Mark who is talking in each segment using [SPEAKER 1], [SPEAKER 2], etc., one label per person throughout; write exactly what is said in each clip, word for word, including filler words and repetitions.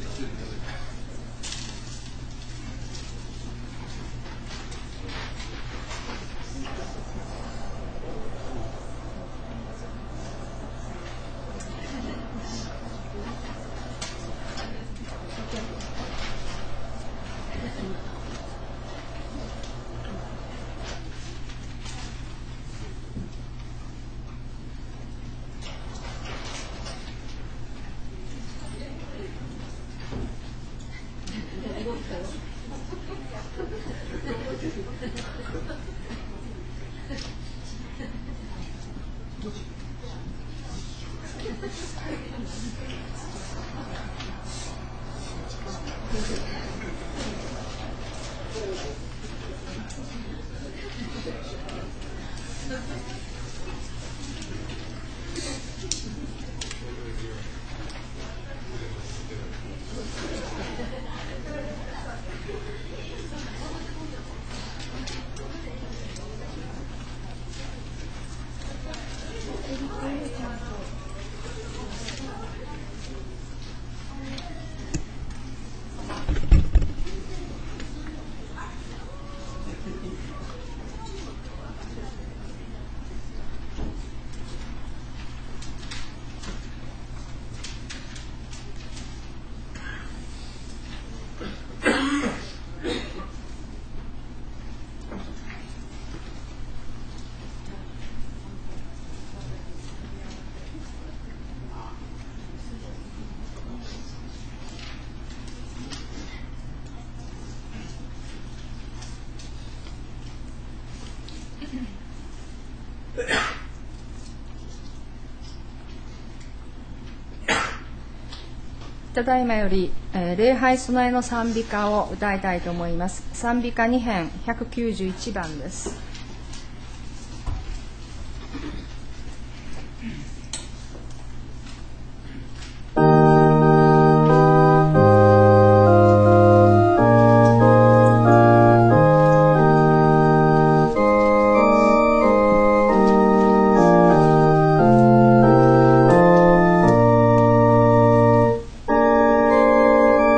[SPEAKER 1] ただいまより、えー、礼拝備えの賛美歌を歌いたいと思います。賛美歌に編ひゃくきゅうじゅういちばんです。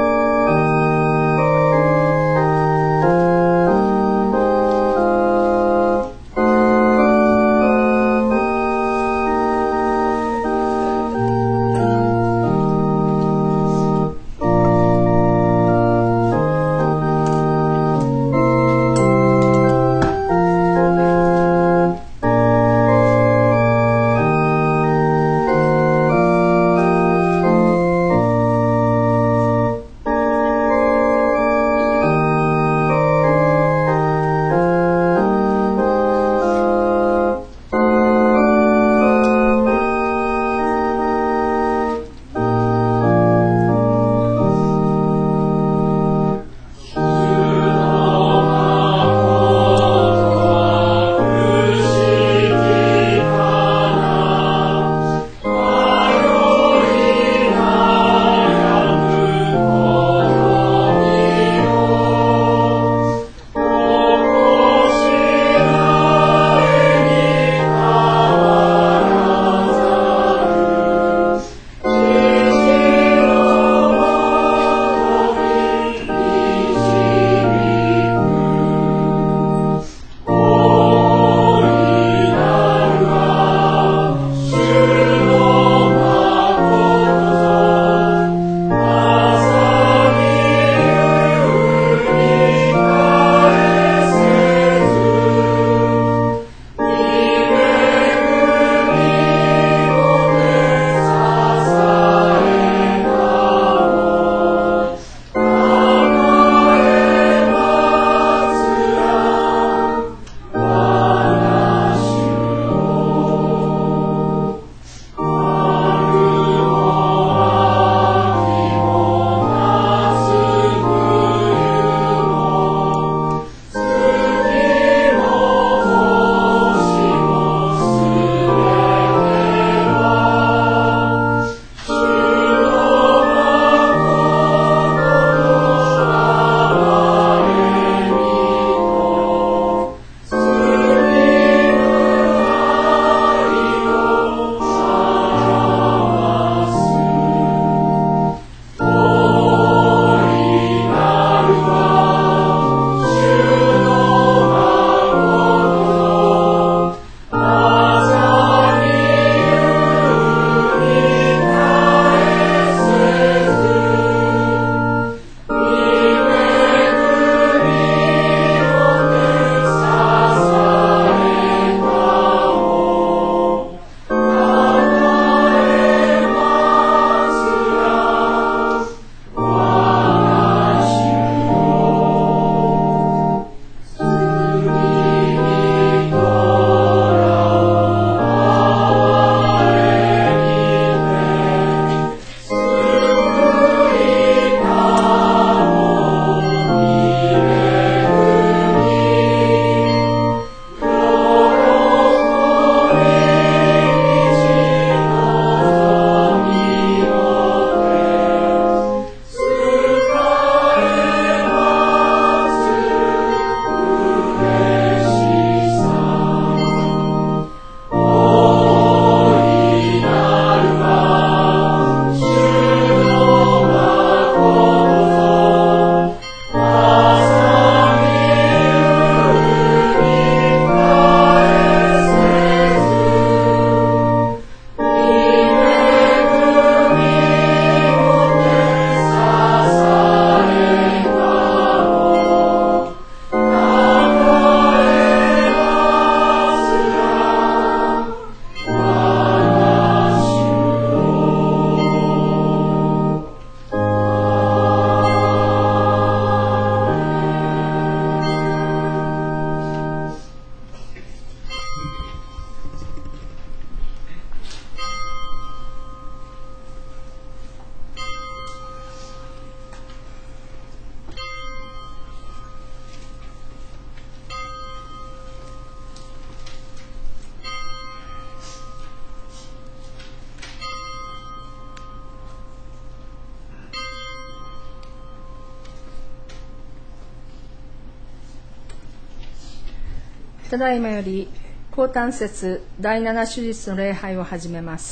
[SPEAKER 2] 「
[SPEAKER 1] ただいまより降誕節第七手術の礼拝を始めます。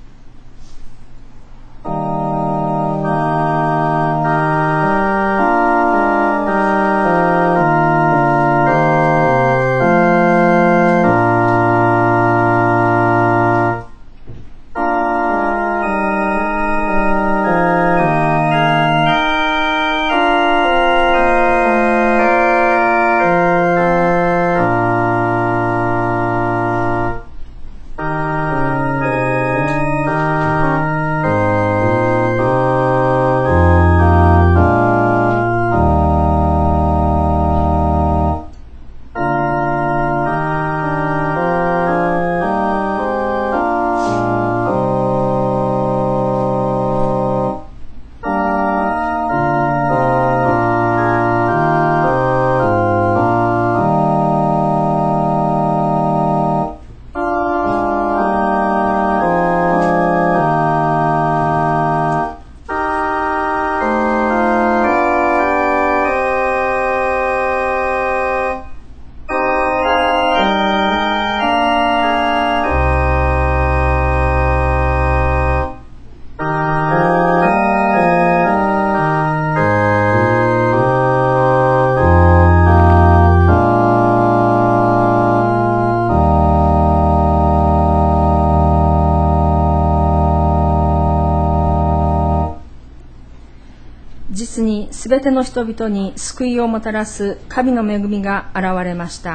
[SPEAKER 1] 実にすべての人々に救いをもたらす神の恵みが現れました。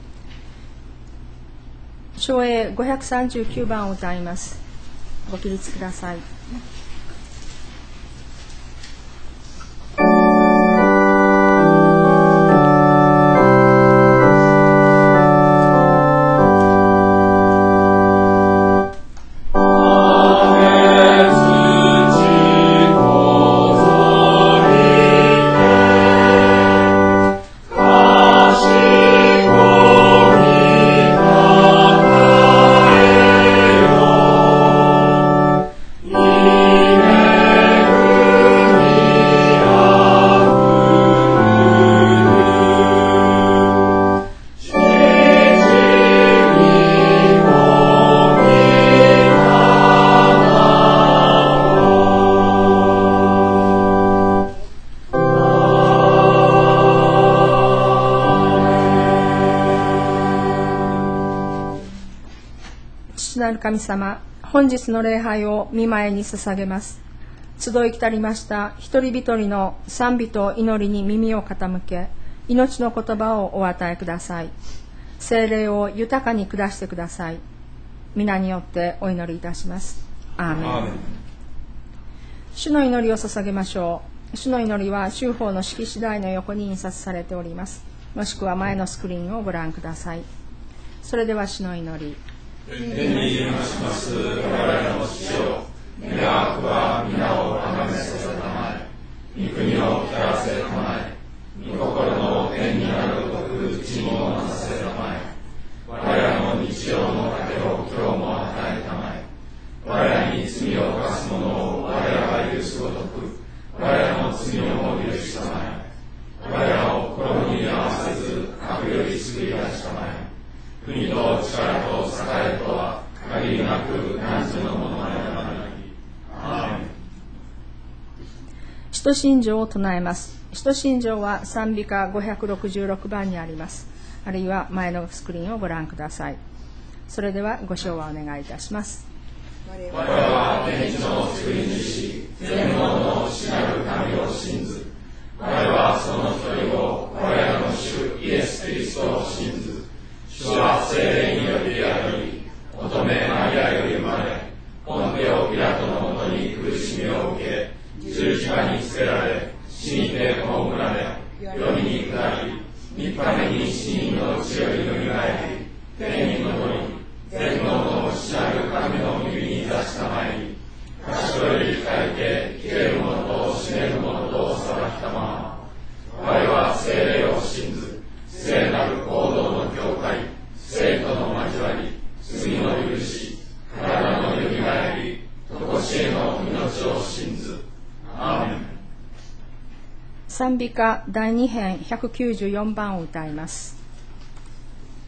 [SPEAKER 1] 唱詠ごひゃくさんじゅうきゅうばんを歌います。ご起立ください。父なる神様、本日の礼拝を御前に捧げます。集い来たりました一人一人の賛美と祈りに耳を傾け、命の言葉をお与えください。聖霊を豊かに下してください。皆によってお祈りいたします。アーメン。アーメン。主の祈りを捧げましょう。主の祈りは州法の式次第の横に印刷されております。もしくは前のスクリーンをご覧ください。それでは主の祈り。
[SPEAKER 2] 天にいますます我らの父よ、願わくは皆をあがめさせたまえ、御国を来らせたまえ、御心の天にあるごとく地にもなさせたまえ、我らの日常の糧を今日も与えたまえ、我らに罪を犯す者を我らが許すごとく、我らの罪をも許したまえ、我らを心に合わせず悪より救い出したまえ、国と力と栄えとは限りなく何のものまでならない。アーメン。
[SPEAKER 1] 使徒信条を唱えます。使徒信条は賛美歌ごひゃくろくじゅうろくばんにあります。あるいは前のスクリーンをご覧ください。それではご唱和お願いいたします。
[SPEAKER 2] 我は天地の作り主、全能の父なる神を信ず。我はその一人を我らの主イエス・キリストを信ず。主は聖霊によりあり、乙女マリアより生まれ、ポンテオ・ピラトのもとに苦しみを受け、十字架につけられ、死にて葬られ、世に下り、三日目に死人のうちよりよみがえり、天に昇り、全能の父なる神の右に座したまえり、賢より控えて、生ける者と死ねる者と裁きたまま、我は聖霊を信ず。聖なる行動の教会、聖徒の交わり、罪の許し、体のよみがえり、とこしえの命を信ず。アーメン。
[SPEAKER 1] 賛美歌だいに編ひゃくきゅうじゅうよんばんを歌います。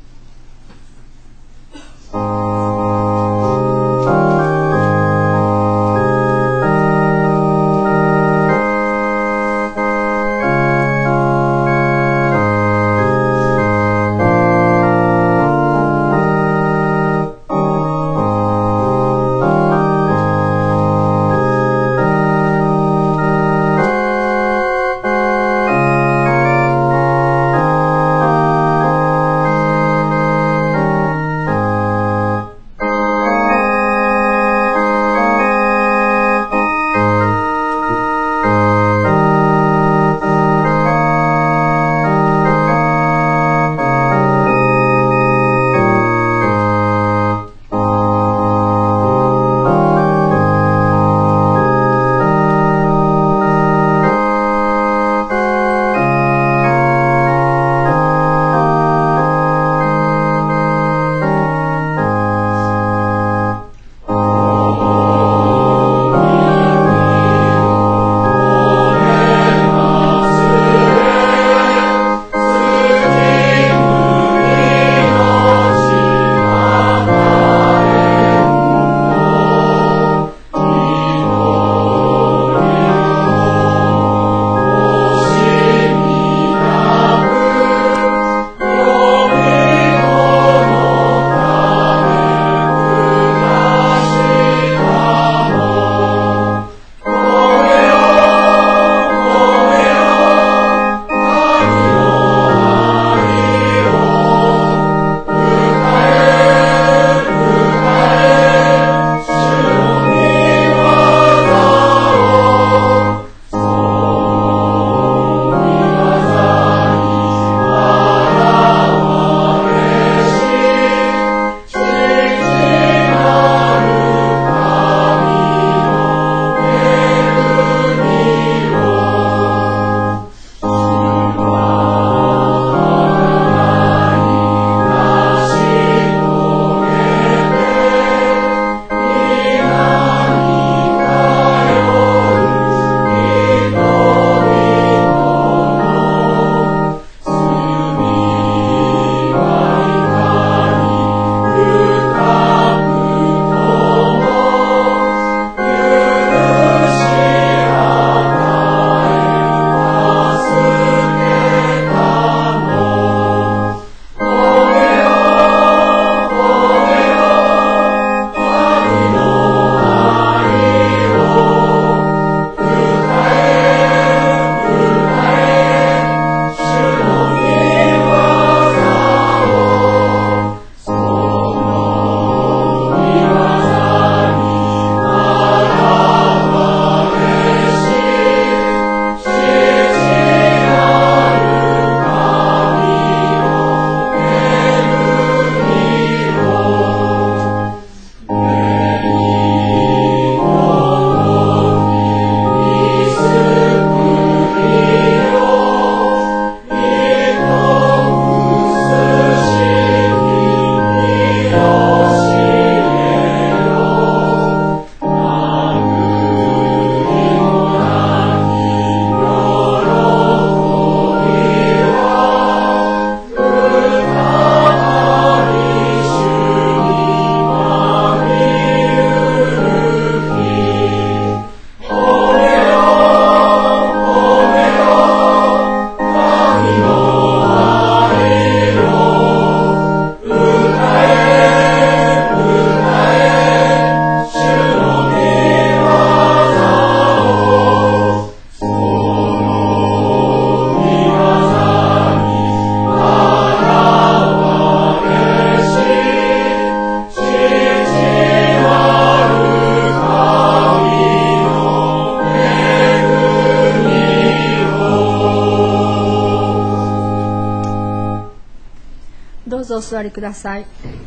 [SPEAKER 1] お座りください。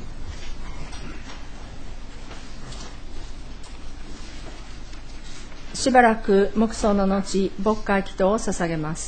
[SPEAKER 1] しばらく黙想の後、牧会祈祷を捧げます。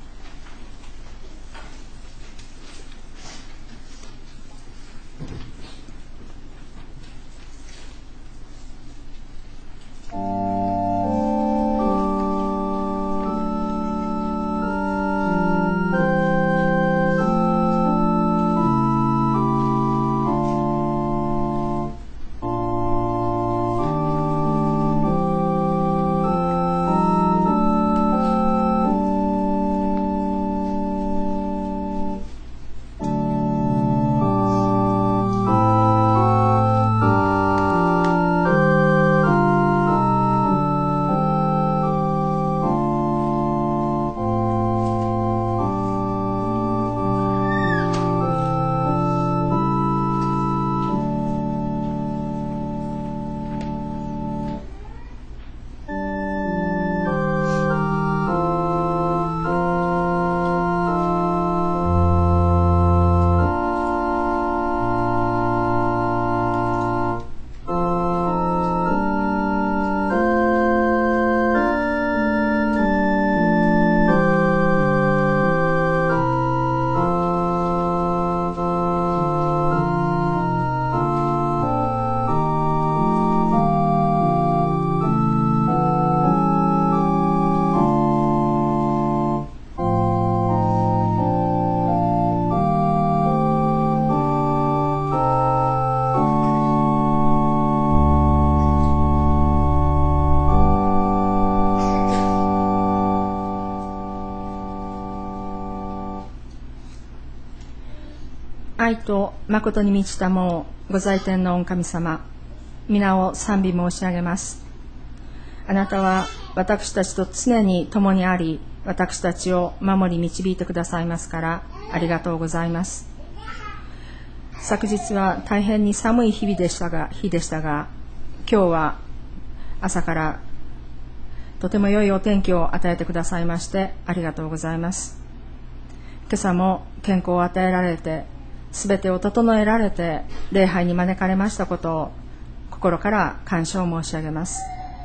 [SPEAKER 1] 愛と誠に満ちたもうご在天の御神様、皆を賛美申し上げます。あなたは私たちと常に共にあり、私たちを守り導いてくださいますからありがとうございます。昨日は大変に寒い日々でしたが、日でしたが、今日は朝からとても良いお天気を与えてくださいましてありがとうございます。今朝も健康を与えられて、すべてを整えられて礼拝に招かれましたことを心から感謝を申し上げます。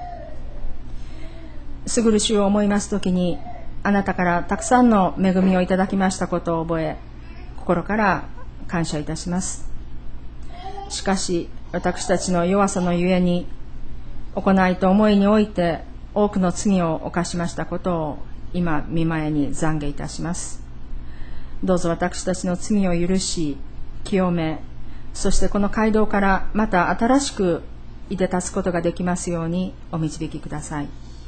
[SPEAKER 1] すぐる主を思いますときに、あなたからたくさんの恵みをいただきましたことを覚え、心から感謝いたします。しかし私たちの弱さのゆえに、行いと思いにおいて多くの罪を犯しましたことを今御前に懺悔いたします。どうぞ私たちの罪を許し清め、そしてこの街道からまた新しくいで立つことができますようにお導きください。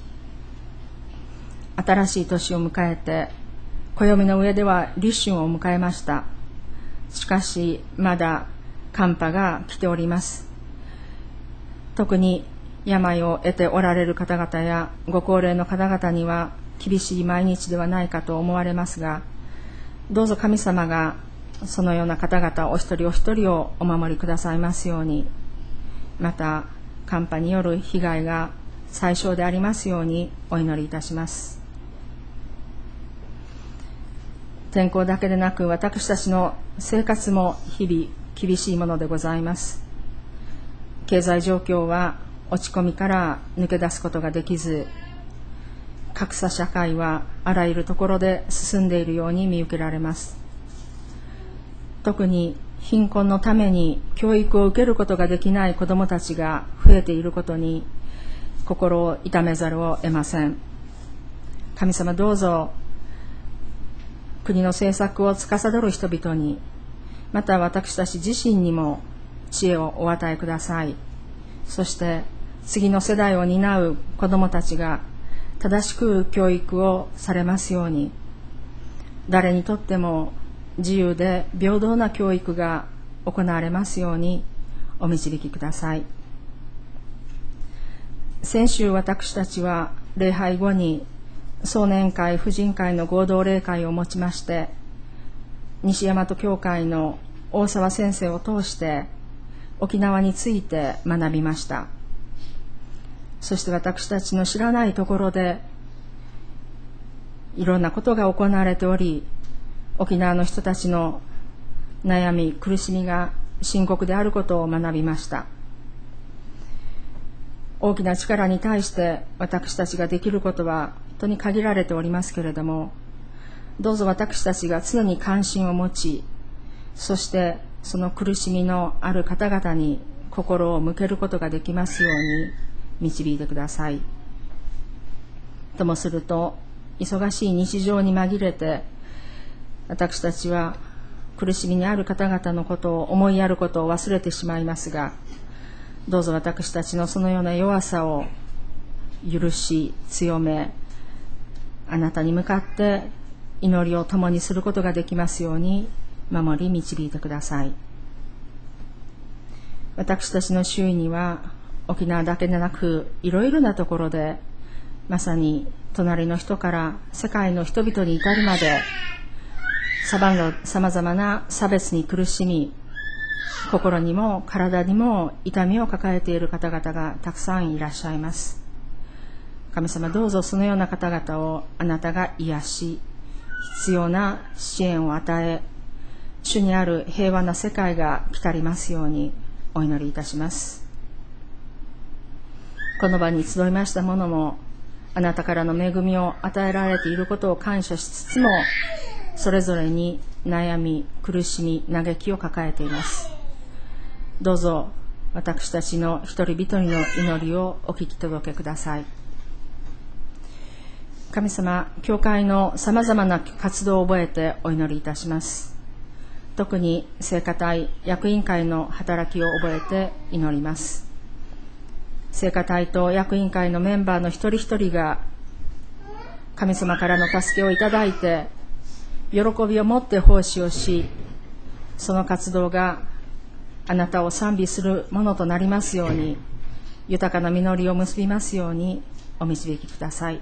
[SPEAKER 1] 新しい年を迎えて、暦の上では立春を迎えました。しかしまだ寒波が来ております。特に病を得ておられる方々やご高齢の方々には厳しい毎日ではないかと思われますが、どうぞ神様がそのような方々お一人お一人をお守りくださいますように、また寒波による被害が最小でありますようにお祈りいたします。天候だけでなく私たちの生活も日々厳しいものでございます。経済状況は落ち込みから抜け出すことができず、格差社会はあらゆるところで進んでいるように見受けられます。特に貧困のために教育を受けることができない子どもたちが増えていることに心を痛めざるを得ません。神様、どうぞ国の政策を司る人々に、また私たち自身にも知恵をお与えください。そして次の世代を担う子どもたちが正しく教育をされますように、誰にとっても自由で平等な教育が行われますようにお導きください。先週私たちは礼拝後に壮年会婦人会の合同礼会をもちまして、西大和教会の大沢先生を通して沖縄について学びました。そして私たちの知らないところでいろんなことが行われており、沖縄の人たちの悩み苦しみが深刻であることを学びました。大きな力に対して私たちができることは本当に限られておりますけれども、どうぞ私たちが常に関心を持ち、そしてその苦しみのある方々に心を向けることができますように導いてください。ともすると、忙しい日常に紛れて、私たちは苦しみにある方々のことを思いやることを忘れてしまいますが、どうぞ私たちのそのような弱さを許し強め、あなたに向かって祈りを共にすることができますように守り導いてください。私たちの周囲には沖縄だけでなく、いろいろなところでまさに隣の人から世界の人々に至るまでさまざまな差別に苦しみ、心にも体にも痛みを抱えている方々がたくさんいらっしゃいます。神様、どうぞそのような方々をあなたが癒し、必要な支援を与え、主にある平和な世界が来たりますようにお祈りいたします。この場に集いました者も、あなたからの恵みを与えられていることを感謝しつつも、それぞれに悩み、苦しみ、嘆きを抱えています。どうぞ私たちの一人一人の祈りをお聞き届けください。神様、教会のさまざまな活動を覚えてお祈りいたします。特に聖歌隊役員会の働きを覚えて祈ります。聖歌隊と役員会のメンバーの一人一人が神様からの助けをいただいて、喜びを持って奉仕をし、その活動があなたを賛美するものとなりますように、豊かな実りを結びますようにお導きください。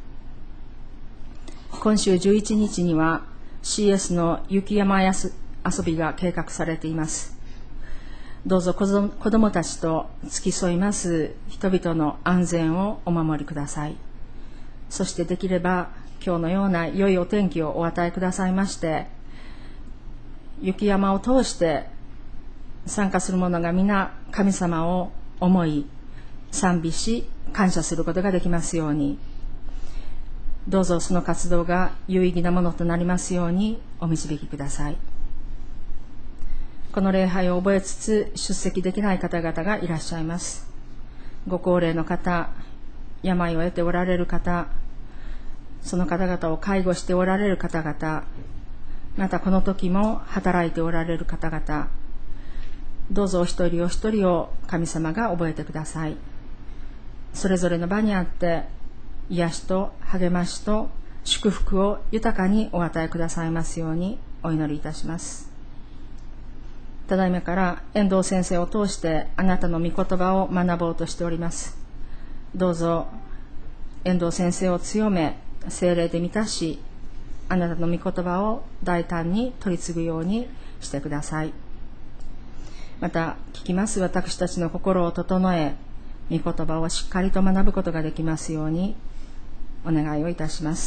[SPEAKER 1] 今週じゅういちにちには シーエス の雪山遊びが計画されています。どうぞ子どもたちと付き添います人々の安全をお守りください。そしてできれば今日のような良いお天気をお与えくださいまして、雪山を通して参加する者が皆神様を思い賛美し感謝することができますように、どうぞその活動が有意義なものとなりますようにお導きください。この礼拝を覚えつつ出席できない方々がいらっしゃいます。ご高齢の方、病を得ておられる方、その方々を介護しておられる方々、またこの時も働いておられる方々、どうぞお一人お一人を神様が覚えてください。それぞれの場にあって癒しと励ましと祝福を豊かにお与えくださいますようにお祈りいたします。ただいまから遠藤先生を通してあなたの御言葉を学ぼうとしております。どうぞ遠藤先生を強め、聖霊で満たし、あなたの御言葉を大胆に取り継ぐようにしてください。また聞きます私たちの心を整え、御言葉をしっかりと学ぶことができますようにお願いをいたします。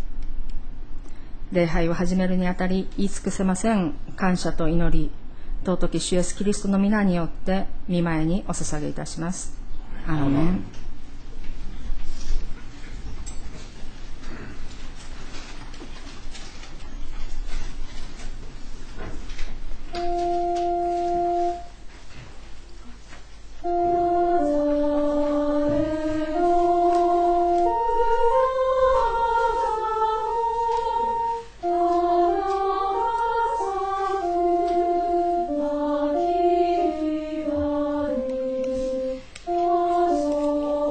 [SPEAKER 1] 礼拝を始めるにあたり言い尽くせません感謝と祈り、尊き主イエスキリストの皆によって御前にお捧げいたします。アーメン。
[SPEAKER 3] Oh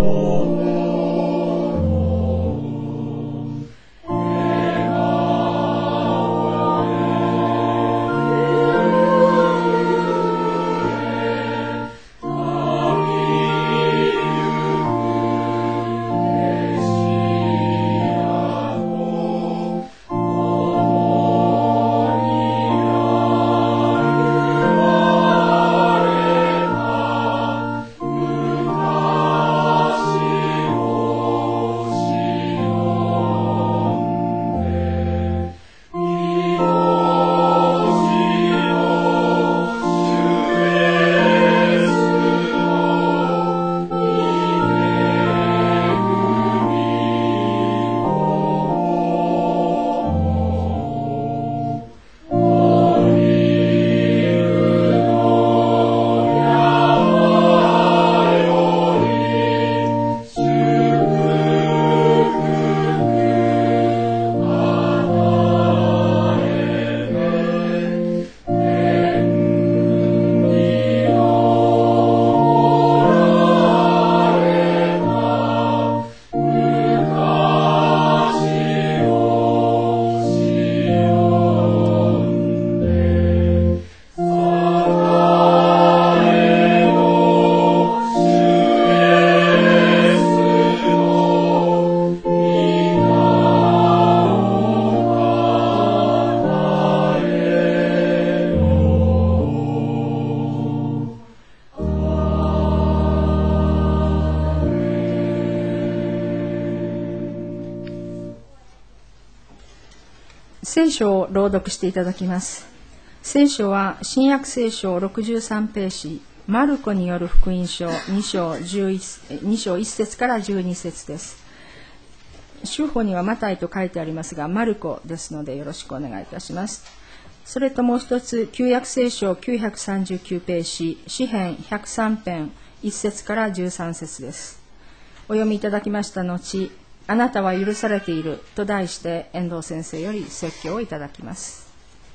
[SPEAKER 1] 聖書を朗読していただきます。聖書は新約聖書ろくじゅうさんページ、マルコによる福音書に章じゅういち、に章いち節からじゅうに節です。州法にはマタイと書いてありますが、マルコですのでよろしくお願いいたします。それともう一つ、旧約聖書きゅうひゃくさんじゅうきゅうページ、詩編ひゃくさん編いち節からじゅうさん節です。お読みいただきました後、あなたは許されていると題して遠藤先生より説教をいただきます。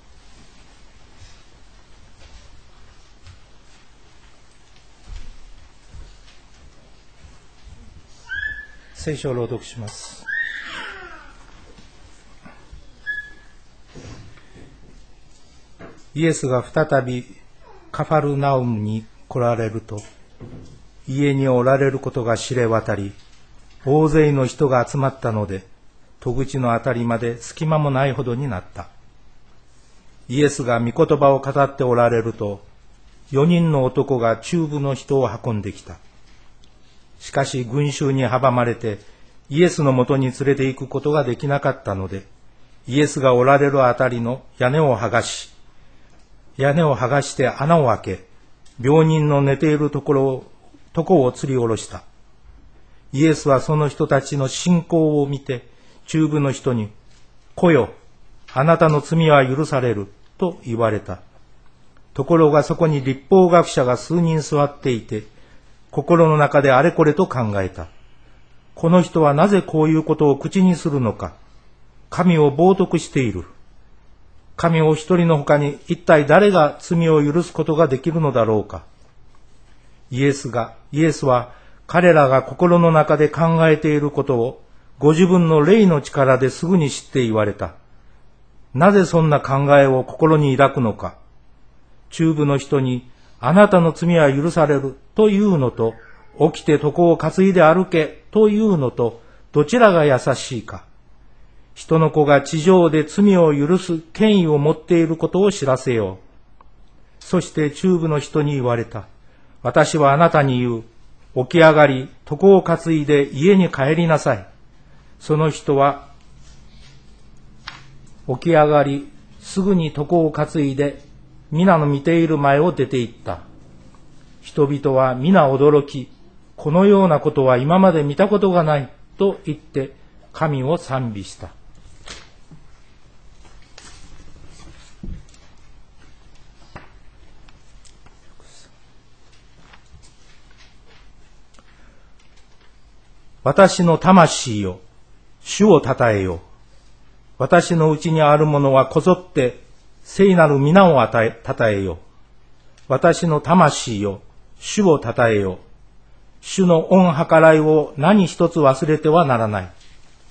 [SPEAKER 3] 聖書を朗読します。イエスが再びカファルナウムに来られると、家におられることが知れ渡り、大勢の人が集まったので、戸口のあたりまで隙間もないほどになった。イエスが御言葉を語っておられると、四人の男が中部の人を運んできた。しかし群衆に阻まれて、イエスのもとに連れて行くことができなかったので、イエスがおられるあたりの屋根を剥がし、屋根を剥がして穴を開け、病人の寝ているところを、とこを吊り下ろした。イエスはその人たちの信仰を見て、中部の人に、来よ、あなたの罪は許される、と言われた。ところがそこに律法学者が数人座っていて、心の中であれこれと考えた。この人はなぜこういうことを口にするのか。神を冒涜している。神お一人の他に一体誰が罪を許すことができるのだろうか。イエスが、イエスは彼らが心の中で考えていることをご自分の霊の力ですぐに知って言われた。なぜそんな考えを心に抱くのか。中部の人にあなたの罪は許されるというのと、起きて床を担いで歩けというのと、どちらが優しいか。人の子が地上で罪を許す権威を持っていることを知らせよう。そして中部の人に言われた。私はあなたに言う。起き上がり、床を担いで家に帰りなさい。その人は起き上がり、すぐに床を担いで、皆の見ている前を出て行った。人々は皆驚き、このようなことは今まで見たことがないと言って神を賛美した。私の魂よ、主をたたえよ。私のうちにあるものはこぞって聖なる皆をたたえよ。私の魂よ、主をたたえよ。 主の御計らいを何一つ忘れてはならない。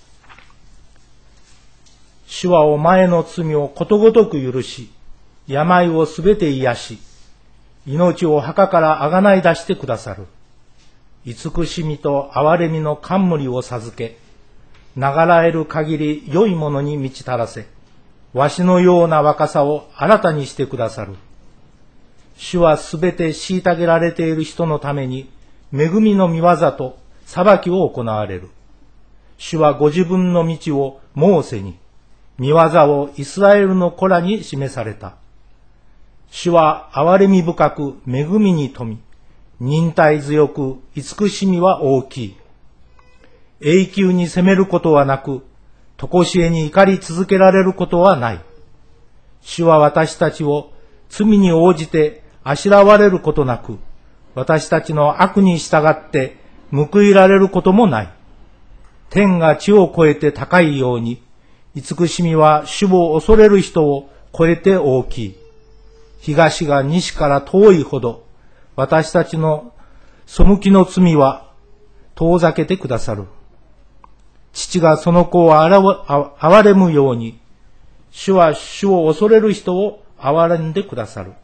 [SPEAKER 3] 主はお前の罪をことごとく許し、病をすべて癒し、命を墓からあがない出してくださる。慈しみと憐れみの冠を授け、流らえる限り良いものに満ち足らせ、わしのような若さを新たにしてくださる。主はすべて虐げられている人のために、恵みの御業と裁きを行われる。主はご自分の道をモーセに、御業をイスラエルの子らに示された。主は憐れみ深く恵みに富み、忍耐強く慈しみは大きい。永久に責めることはなく、常しえに怒り続けられることはない。主は私たちを罪に応じてあしらわれることなく、私たちの悪に従って報いられることもない。天が地を超えて高いように、慈しみは主を恐れる人を超えて大きい。東が西から遠いほど、私たちの背きの罪は遠ざけてくださる。父がその子を憐れむように、主は主を恐れる人を憐れんでくださる。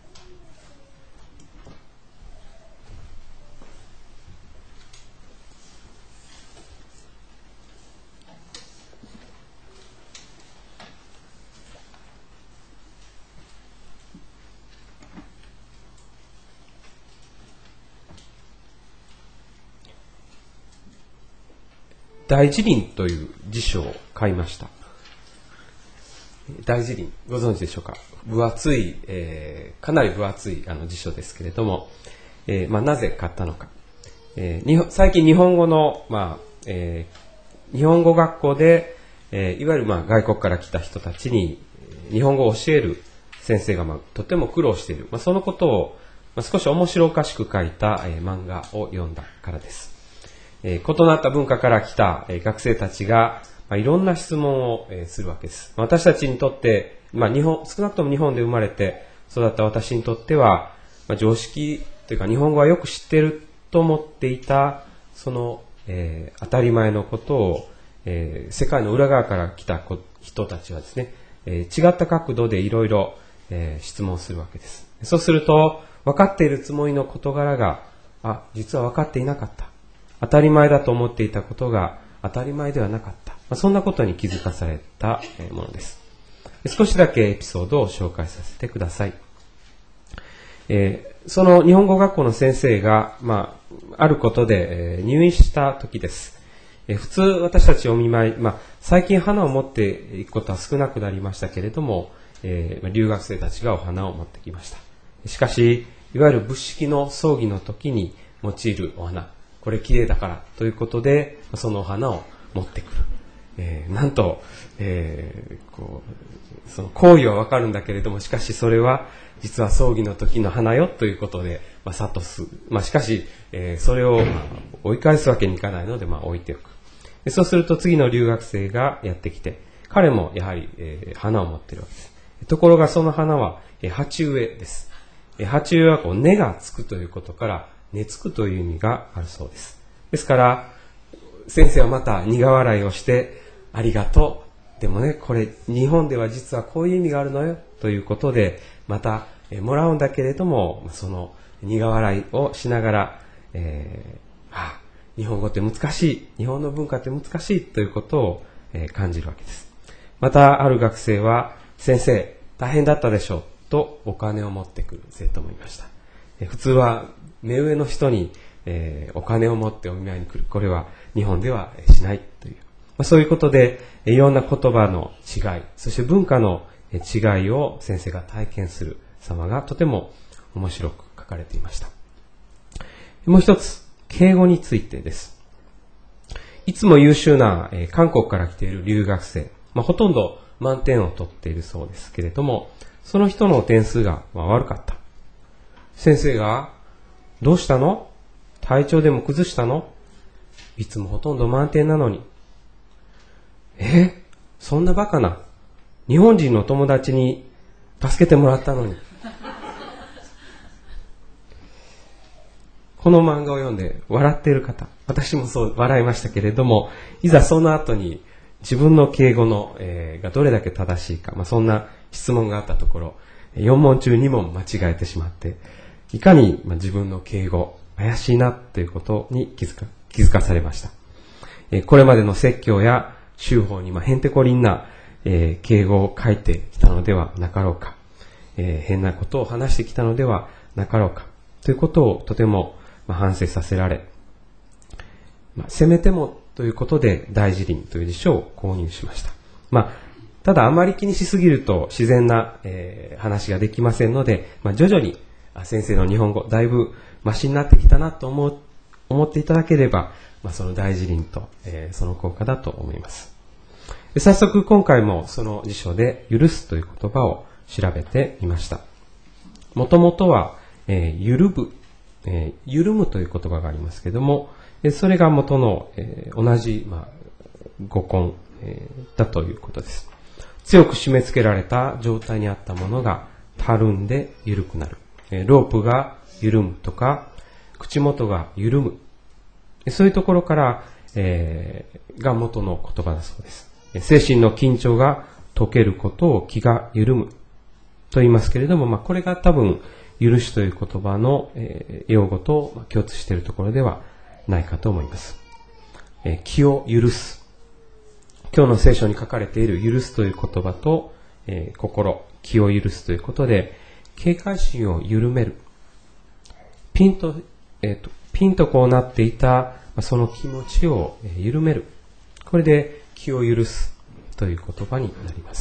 [SPEAKER 4] 大辞林という辞書を買いました。大辞林、ご存知でしょうか。分厚い、えー、かなり分厚いあの辞書ですけれども、えーまあ、なぜ買ったのか。えー、日本最近日本語の、まあえー、日本語学校で、えー、いわゆる、まあ、外国から来た人たちに日本語を教える先生が、まあ、とても苦労している。まあ、そのことを、まあ、少し面白おかしく書いた、えー、漫画を読んだからです。えー、異なった文化から来た、えー、学生たちが、まあ、いろんな質問を、えー、するわけです。私たちにとって、まあ、日本少なくとも日本で生まれて育った私にとっては、まあ、常識というか日本語はよく知っていると思っていたその、えー、当たり前のことを、えー、世界の裏側から来た人たちはですね、えー、違った角度でいろいろ質問するわけです。そうすると分かっているつもりの事柄が、あ、実は分かっていなかった。当たり前だと思っていたことが当たり前ではなかった。まあ、そんなことに気づかされたものです。少しだけエピソードを紹介させてください。えー、その日本語学校の先生が、まあ、あることで、えー、入院した時です。えー、普通私たちお見舞い、まあ、最近花を持っていくことは少なくなりましたけれども、えー、留学生たちがお花を持ってきました。しかし、いわゆる仏式の葬儀の時に用いるお花、これ綺麗だからということで、そのお花を持ってくる。えー、なんと、えー、こう、その行為はわかるんだけれども、しかしそれは実は葬儀の時の花よということで、まあ、諭す。まあ、しかし、えー、それを追い返すわけにいかないので、まあ、置いておく。でそうすると次の留学生がやってきて、彼もやはり、えー、花を持っているわけです。ところがその花は、えー、鉢植えです。えー、鉢植えはこう根がつくということから、根つくという意味があるそうです。ですから、先生はまた苦笑いをして、ありがとう。でもね、これ日本では実はこういう意味があるのよということで、またえもらうんだけれども、その苦笑いをしながら、えーはあ、日本語って難しい、日本の文化って難しいということを、えー、感じるわけです。またある学生は、先生大変だったでしょうとお金を持ってくる生徒もいました。えー、普通は目上の人に、えー、お金を持ってお見舞いに来る。これは日本ではしないという。まあ、そういうことで、いろんな言葉の違い、そして文化の違いを先生が体験する様がとても面白く書かれていました。もう一つ、敬語についてです。いつも優秀な、えー、韓国から来ている留学生、まあ、ほとんど満点を取っているそうですけれども、その人の点数が、まあ、悪かった。先生が、どうしたの？体調でも崩したの？いつもほとんど満点なのに。え？そんなバカな。日本人の友達に助けてもらったのに。 この漫画を読んで笑っている方、私もそう笑いましたけれども、いざその後に自分の敬語の、えー、がどれだけ正しいか、まあ、そんな質問があったところ、よん問中に問間違えてしまって、いかに、まあ、自分の敬語、怪しいなということに気づか、気づかされました。えー、これまでの説教や修法に、まあ、へんてこりんな、えー、敬語を書いてきたのではなかろうか、えー、変なことを話してきたのではなかろうか、ということをとても、まあ、反省させられ、まあ、せめてもということで大辞林という辞書を購入しました。まあ、ただあまり気にしすぎると自然な、えー、話ができませんので、まあ、徐々に先生の日本語だいぶマシになってきたなと思う、思っていただければ、まあ、その大辞林と、えー、その効果だと思います。で、早速今回もその辞書で許すという言葉を調べてみました。もともとは、えー、ゆるぶ、えー、緩むという言葉がありますけれども、それが元の、えー、同じ、まあ、語根、えー、だということです。強く締め付けられた状態にあったものがたるんで緩くなる。えー、ロープが緩むとか、口元が緩む。そういうところから、えー、が元の言葉だそうです。精神の緊張が解けることを気が緩むと言いますけれども、まあ、これが多分、許しという言葉の、えー、用語と共通しているところではないかと思います。えー、気を許す。今日の聖書に書かれている許すという言葉と、えー、心、気を許すということで、警戒心を緩める。ピンと、えーと、ピンとこうなっていた、その気持ちを緩める。これで気を許すという言葉になります。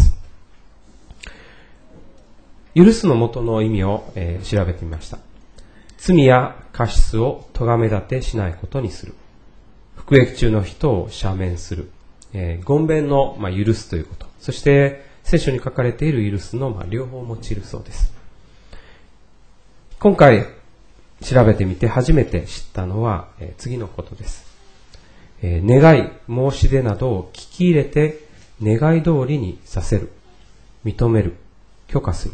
[SPEAKER 4] 許すの元の意味を、えー、調べてみました。罪や過失を咎め立てしないことにする。服役中の人を赦免する。えー、言弁の、まあ、許すということ。そして聖書に書かれている許すの、まあ、両方用いるそうです。今回調べてみて初めて知ったのは、えー、次のことです。えー、願い、申し出などを聞き入れて願い通りにさせる。認める。許可する。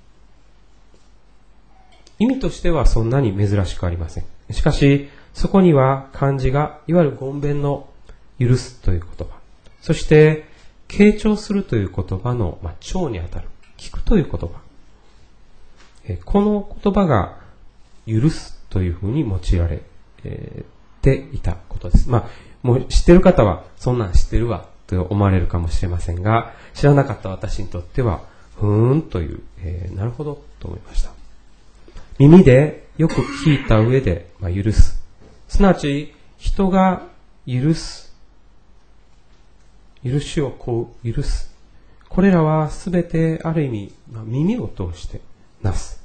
[SPEAKER 4] 意味としてはそんなに珍しくありません。しかし、そこには漢字が、いわゆる言弁の許すという言葉、そして、傾聴するという言葉の、まあ、聴にあたる、聞くという言葉。えこの言葉が許すというふうに用いられていたことです。まあ、もう知っている方は、そんなん知ってるわ、と思われるかもしれませんが、知らなかった私にとっては、ふーんという、えー、なるほどと思いました。耳でよく聞いた上で、まあ、許す。すなわち、人が許す。許しをこう許す。これらはすべてある意味、まあ、耳を通してなす。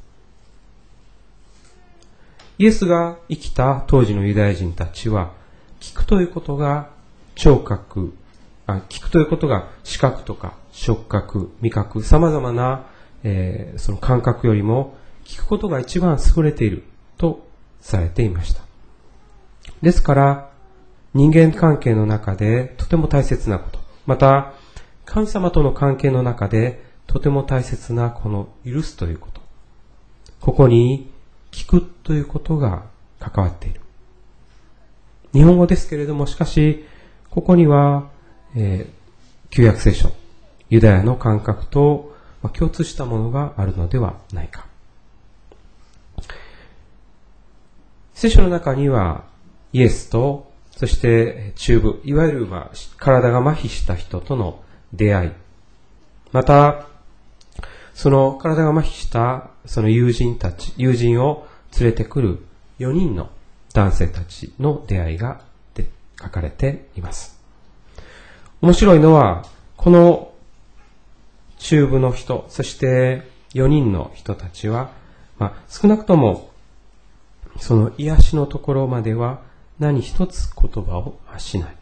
[SPEAKER 4] イエスが生きた当時のユダヤ人たちは、聞くということが聴覚、あ聞くということが視覚とか触覚、味覚、様々な、えー、その感覚よりも、聞くことが一番優れているとされていました。ですから、人間関係の中でとても大切なこと、また、神様との関係の中でとても大切なこの許すということ。ここに聞くということが関わっている。日本語ですけれども、しかし、ここには、えー、旧約聖書、ユダヤの感覚と、まあ、共通したものがあるのではないか。聖書の中にはイエスと、そして中部、いわゆる、まあ、体が麻痺した人との出会い、またその体が麻痺したその友人たち、友人を連れてくるよにんの男性たちの出会いが書かれています。面白いのは、この中部の人、そしてよにんの人たちは、まあ、少なくともその癒しのところまでは何一つ言葉を発しない。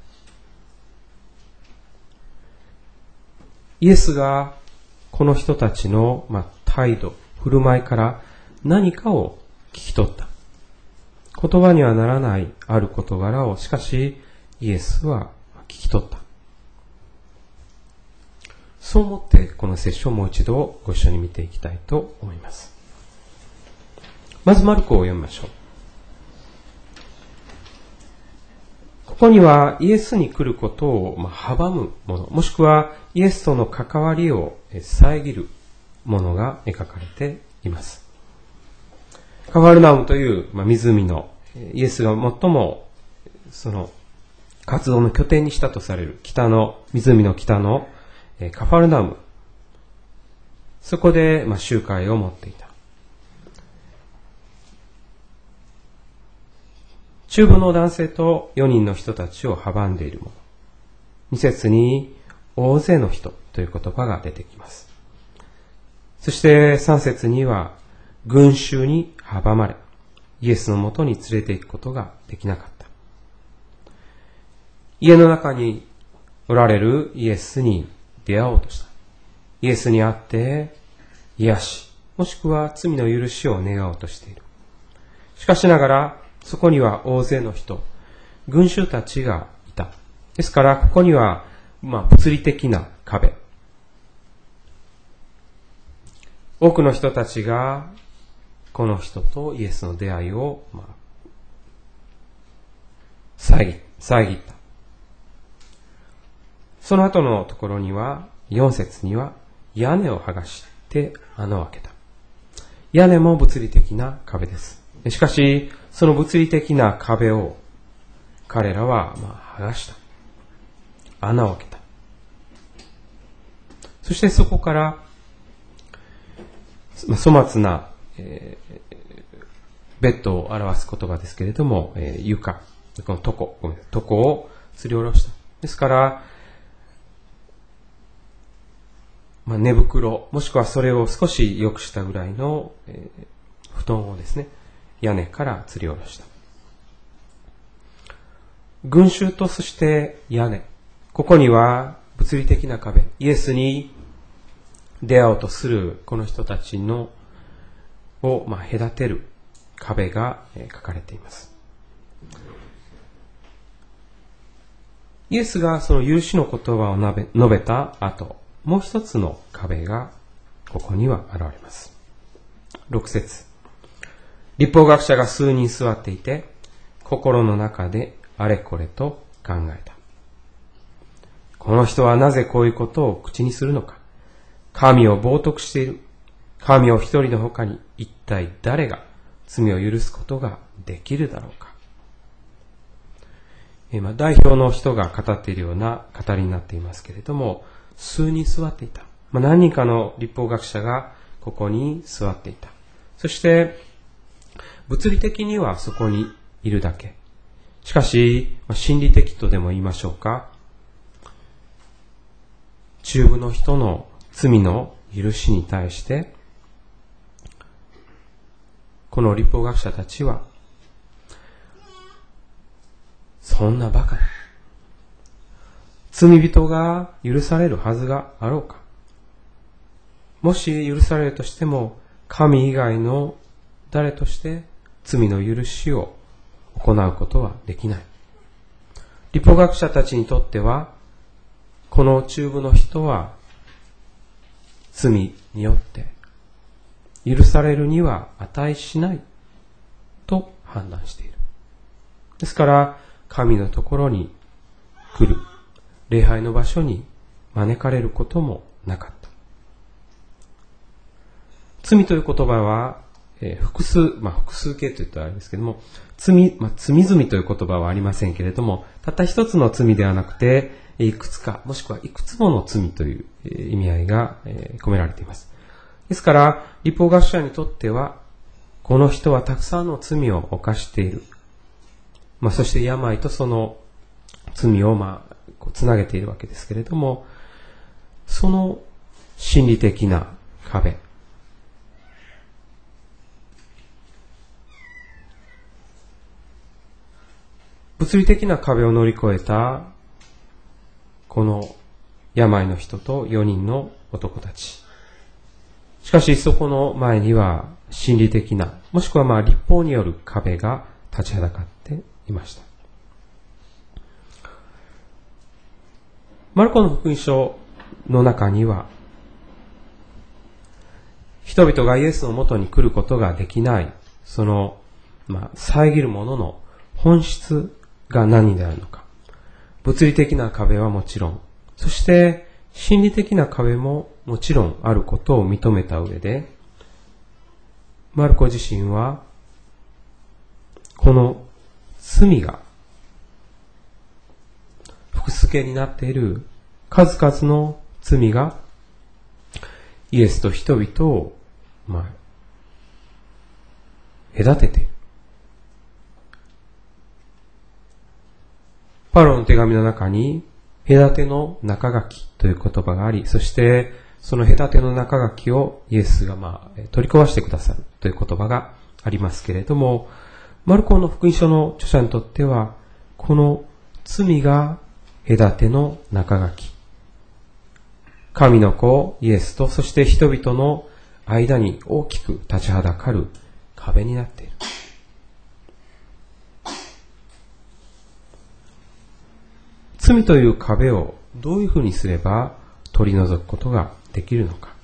[SPEAKER 4] イエスがこの人たちの、まあ、態度、振る舞いから何かを聞き取った。言葉にはならないある事柄をしかしイエスは聞き取った。そう思ってこの聖書をもう一度ご一緒に見ていきたいと思います。まずマルコを読みましょう。 ここにはイエスに来ることをまあ阻むもの、もしくはイエスとの関わりを遮るものが描かれています。カファルナウムという、まあ、湖のイエスが最もその活動の拠点にしたとされる北の湖の北のカファルナウム、そこで、まあ、集会を持っていた。中部の男性とよにんの人たちを阻んでいるもの。に節に大勢の人という言葉が出てきます。そしてさん節には群衆に阻まれ、イエスのもとに連れて行くことができなかった。家の中におられるイエスに出会おうとした。イエスに会って癒し、もしくは罪の許しを願おうとしている。しかしながら、そこには大勢の人、群衆たちがいた。ですから、ここには、まあ、物理的な壁。多くの人たちが、この人とイエスの出会いを、まあ、遮、遮った。その後のところには、よん節には、屋根を剥がして穴を開けた。屋根も物理的な壁です。しかし、その物理的な壁を彼らはまあ剥がした。穴を開けた。そしてそこから、まあ、粗末な、えー、ベッドを表す言葉ですけれども、えー、床、この床、ごめんなさい、床を吊り下ろした。ですから、まあ、寝袋、もしくはそれを少し良くしたぐらいの、えー、布団をですね、屋根から吊り下ろした。群衆とそして屋根。ここには物理的な壁。イエスに出会おうとするこの人たちのを、まあ、隔てる壁が、えー、書かれています。イエスがその許しの言葉を述べ、述べた後、もう一つの壁がここには現れます。ろく節。律法学者が数人座っていて、心の中であれこれと考えた。この人はなぜこういうことを口にするのか。神を冒涜している。神を一人の他に一体誰が罪を許すことができるだろうか。今、代表の人が語っているような語りになっていますけれども、数人座っていた。まあ、何人かの律法学者がここに座っていた。そして、物理的にはそこにいるだけ。しかし、まあ、心理的とでも言いましょうか。中部の人の罪の許しに対して、この律法学者たちは、そんなバカな。罪人が許されるはずがあろうか。もし許されるとしても、神以外の誰として罪の許しを行うことはできない。律法学者たちにとっては、この中部の人は罪によって許されるには値しないと判断している。ですから、神のところに来る、礼拝の場所に招かれることもなかった。罪という言葉は、えー、複数、まあ、複数形と言ったらあれですけども、罪、まあ、罪々という言葉はありませんけれども、たった一つの罪ではなくて、いくつか、もしくはいくつもの罪という意味合いが、えー、込められています。ですから、律法学者にとっては、この人はたくさんの罪を犯している。まあ、そして病とその罪を、まあ、こうつなげているわけですけれども、その心理的な壁、物理的な壁を乗り越えたこの病の人とよにんの男たち。しかしそこの前には心理的な、もしくはまあ律法による壁が立ちはだかっていました。マルコの福音書の中には、人々がイエスのもとに来ることができない、その、まあ、遮るものの本質が何であるのか。 物理的な壁はもちろん、そして心理的な壁ももちろんあることを認めた上で、マルコ自身はこの罪が福付けになっている数々の罪がイエスと人々を、まあ、隔てている。パウロの手紙の中に隔ての中書きという言葉があり、そしてその隔ての中書きをイエスがまあ取り壊してくださるという言葉がありますけれども、マルコの福音書の著者にとっては、この罪が隔ての中書き、神の子イエスと、そして人々の間に大きく立ちはだかる壁になっている。罪という壁をどういうふうにすれば取り除くことができるのか。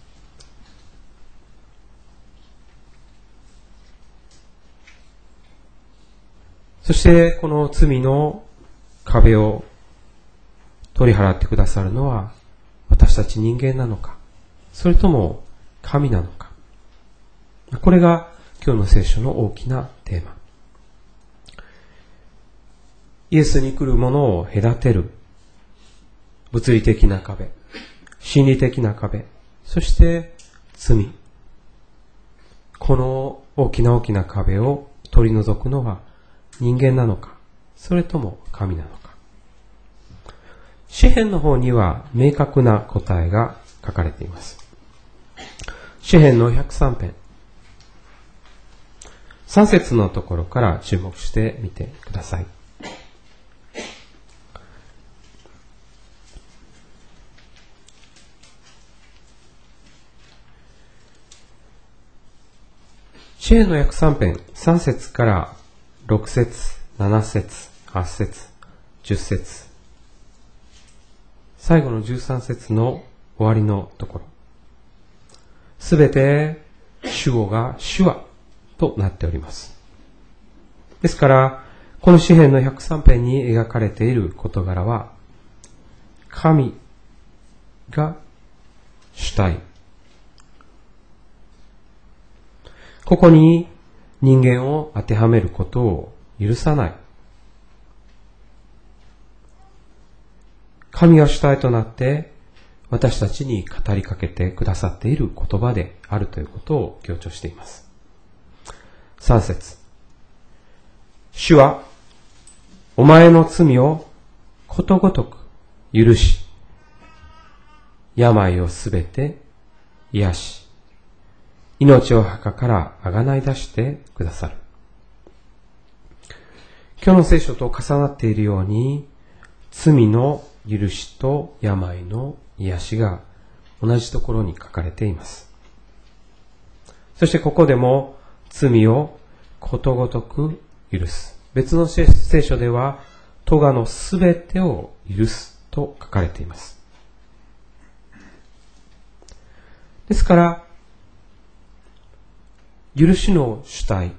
[SPEAKER 4] そしてこの罪の壁を取り払ってくださるのは私たち人間なのか、それとも神なのか。これが今日の聖書の大きなテーマ。イエスに来るものを隔てる物理的な壁、心理的な壁、そして罪。この大きな大きな壁を取り除くのは人間なのか、それとも神なのか。詩編の方には明確な答えが書かれています。詩編のひゃくさん編、さん節のところから注目してみてください。詩編のひゃくさん編、さん節からろく節、なな節、はち節、じゅっ節、最後のじゅうさん節の終わりのところ、すべて主語が主はとなっております。ですから、この詩編のひゃくさん編に描かれている事柄は、神が主体。ここに人間を当てはめることを許さない。神が主体となって私たちに語りかけてくださっている言葉であるということを強調しています。さん節。主はお前の罪をことごとく許し、病をすべて癒し、命を墓からあがない出してくださる。今日の聖書と重なっているように、罪の許しと病の癒しが同じところに書かれています。そしてここでも罪をことごとく許す。別の聖書では、咎のすべてを許すと書かれています。ですから、許しの主体。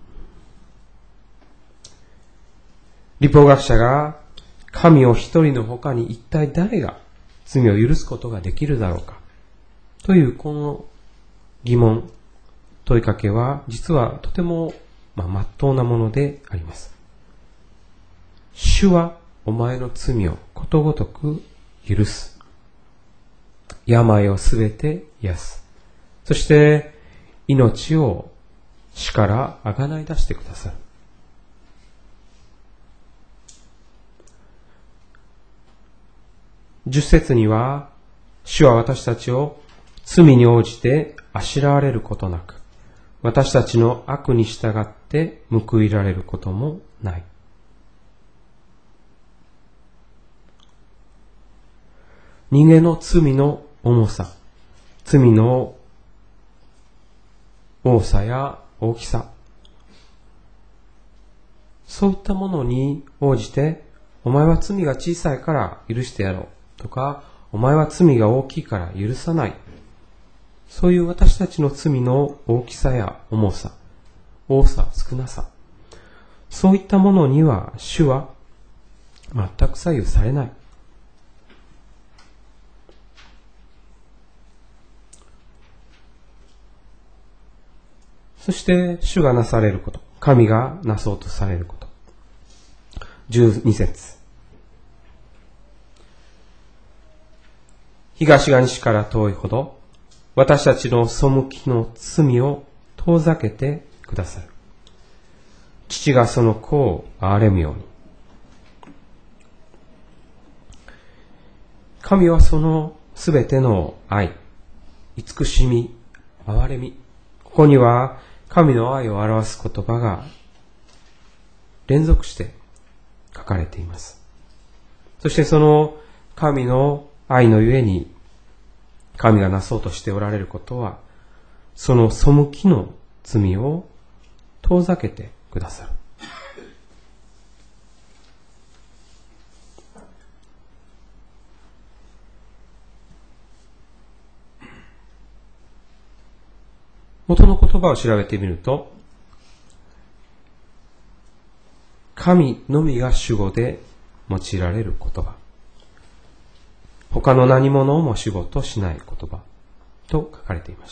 [SPEAKER 4] 律法学者が神を一人の他に一体誰が罪を許すことができるだろうかというこの疑問、問いかけは実はとてもまあ、真っ当なものであります。主はお前の罪をことごとく許す。病をすべて癒す。そして命を死からあがない出してくださる。十節には、主は私たちを罪に応じてあしらわれることなく、私たちの悪に従って報いられることもない。人間の罪の重さ、罪の多さや大きさ、そういったものに応じて、お前は罪が小さいから許してやろうとか、お前は罪が大きいから許さない。そういう私たちの罪の大きさや重さ、多さ、少なさ、そういったものには主は全く左右されない。そして主がなされること、神がなそうとされること。じゅうに節。東が西から遠いほど、私たちの背きの罪を遠ざけてくださる。父がその子を憐れむように。神はそのすべての愛、慈しみ、憐れみ、ここには神の愛を表す言葉が連続して書かれています。そしてその神の愛のゆえに神がなそうとしておられることは、その背きの罪を遠ざけてくださる。元の言葉を調べてみると、神のみが主語で用いられる言葉。他の何者も主語としない言葉と書かれていました。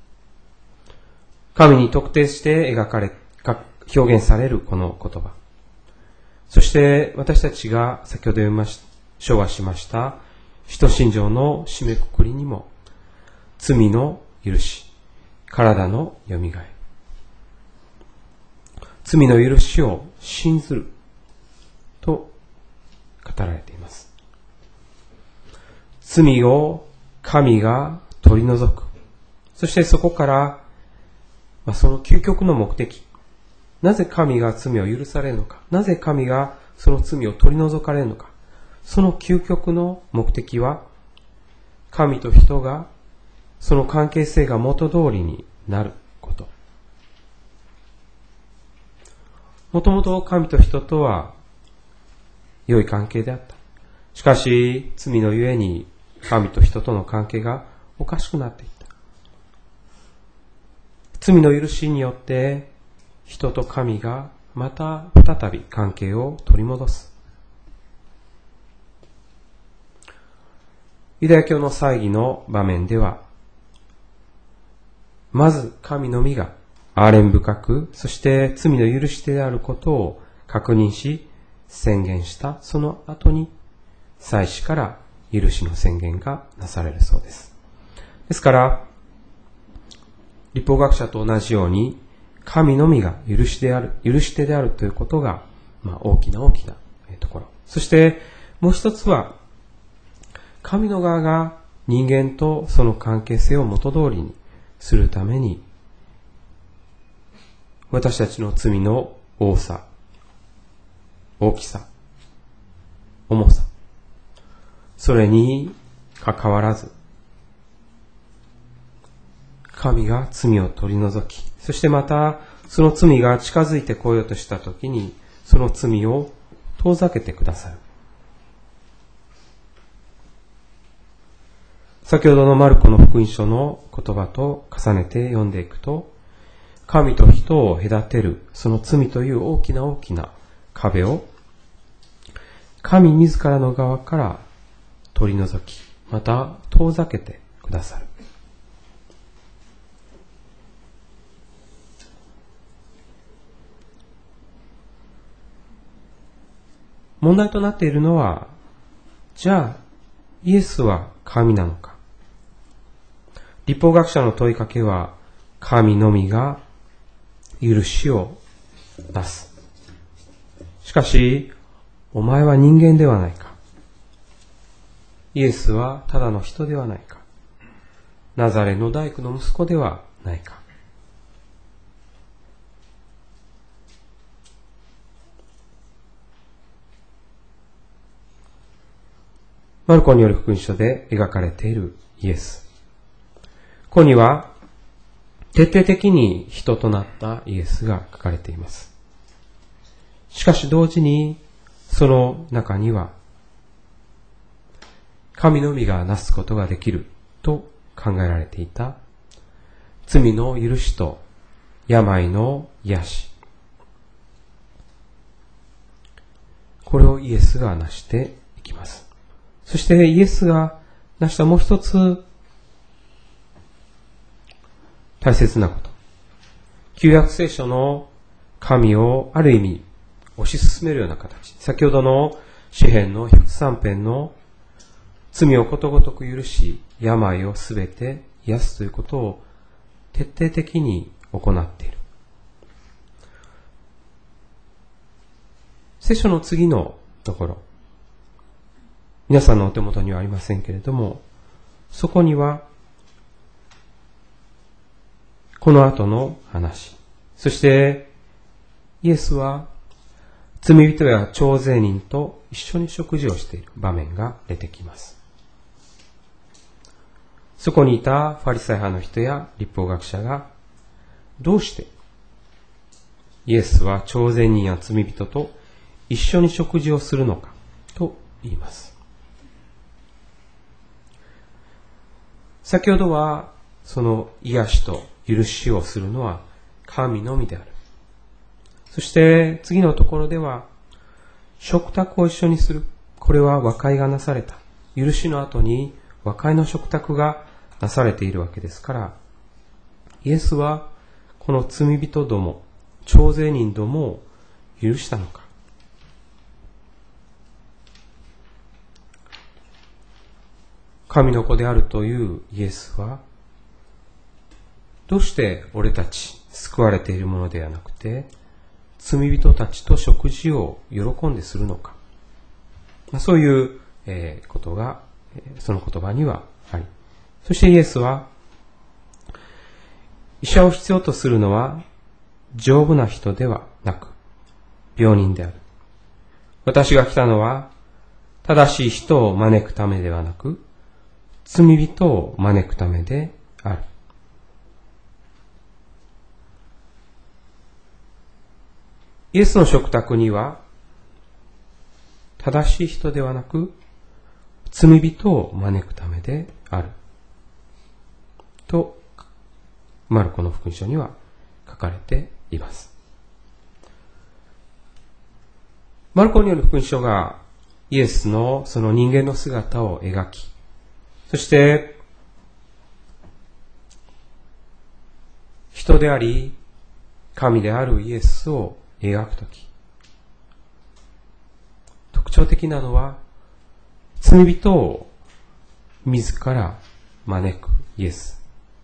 [SPEAKER 4] 神に特定して描かれ、表現されるこの言葉。そして私たちが先ほど読みまし、唱和しました使徒信条の締めくくりにも、罪の許し、体のよみがえり、罪の許しを信ずると語られています。罪を神が取り除く。そしてそこから、まあ、その究極の目的。なぜ神が罪を許されるのか。なぜ神がその罪を取り除かれるのか。その究極の目的は、神と人がその関係性が元通りになること。もともと神と人とは良い関係であった。しかし、罪のゆえに神と人との関係がおかしくなっていった。罪の許しによって人と神がまた再び関係を取り戻す。ユダヤ教の祭儀の場面では、まず神のみが憐れみ深く、そして罪の許しであることを確認し宣言したその後に、祭司から許しの宣言がなされるそうです。ですから、律法学者と同じように、神のみが許しである、許し手であるということが、まあ、大きな大きなところ。そして、もう一つは、神の側が人間とその関係性を元通りにするために、私たちの罪の多さ、大きさ、重さ、それに関わらず、神が罪を取り除き、そしてまたその罪が近づいてこようとしたときに、その罪を遠ざけてくださる。先ほどのマルコの福音書の言葉と重ねて読んでいくと、神と人を隔てるその罪という大きな大きな壁を神自らの側から取り除き、また遠ざけてくださる。問題となっているのは、じゃあイエスは神なのか。律法学者の問いかけは、神のみが許しを出す。しかし、お前は人間ではないか。イエスはただの人ではないか。ナザレの大工の息子ではないか。マルコによる福音書で描かれているイエス。ここには徹底的に人となったイエスが書かれています。しかし同時にその中には神のみがなすことができると考えられていた罪の許しと病の癒し、 これをイエスがなしていきます。そしてイエスがなしたもう一つ大切なこと。旧約聖書の神をある意味推し進めるような形。先ほどの詩編のひゃくさん編の罪をことごとく許し、病をすべて癒すということを徹底的に行っている。聖書の次のところ、皆さんのお手元にはありませんけれども、そこにはこの後の話、そしてイエスは罪人や徴税人と一緒に食事をしている場面が出てきます。そこにいたファリサイ派の人や律法学者が、どうしてイエスは徴税人や罪人と一緒に食事をするのかと言います。先ほどはその癒しと許しをするのは神のみである。そして次のところでは、食卓を一緒にする。これは和解がなされた。許しの後に和解の食卓がなされているわけですから、イエスはこの罪人ども、徴税人どもを許したのか。神の子であるというイエスは、どうして俺たち救われているものではなくて、罪人たちと食事を喜んでするのか。そういうことが、その言葉にはあり。そしてイエスは、医者を必要とするのは丈夫な人ではなく、病人である。私が来たのは、正しい人を招くためではなく、罪人を招くためである。イエスの食卓には、正しい人ではなく、罪人を招くためである。と、マルコの福音書には書かれています。マルコによる福音書がイエスのその人間の姿を描き、そして、人であり、神であるイエスを描くとき、特徴的なのは、罪人を自ら招くイエス。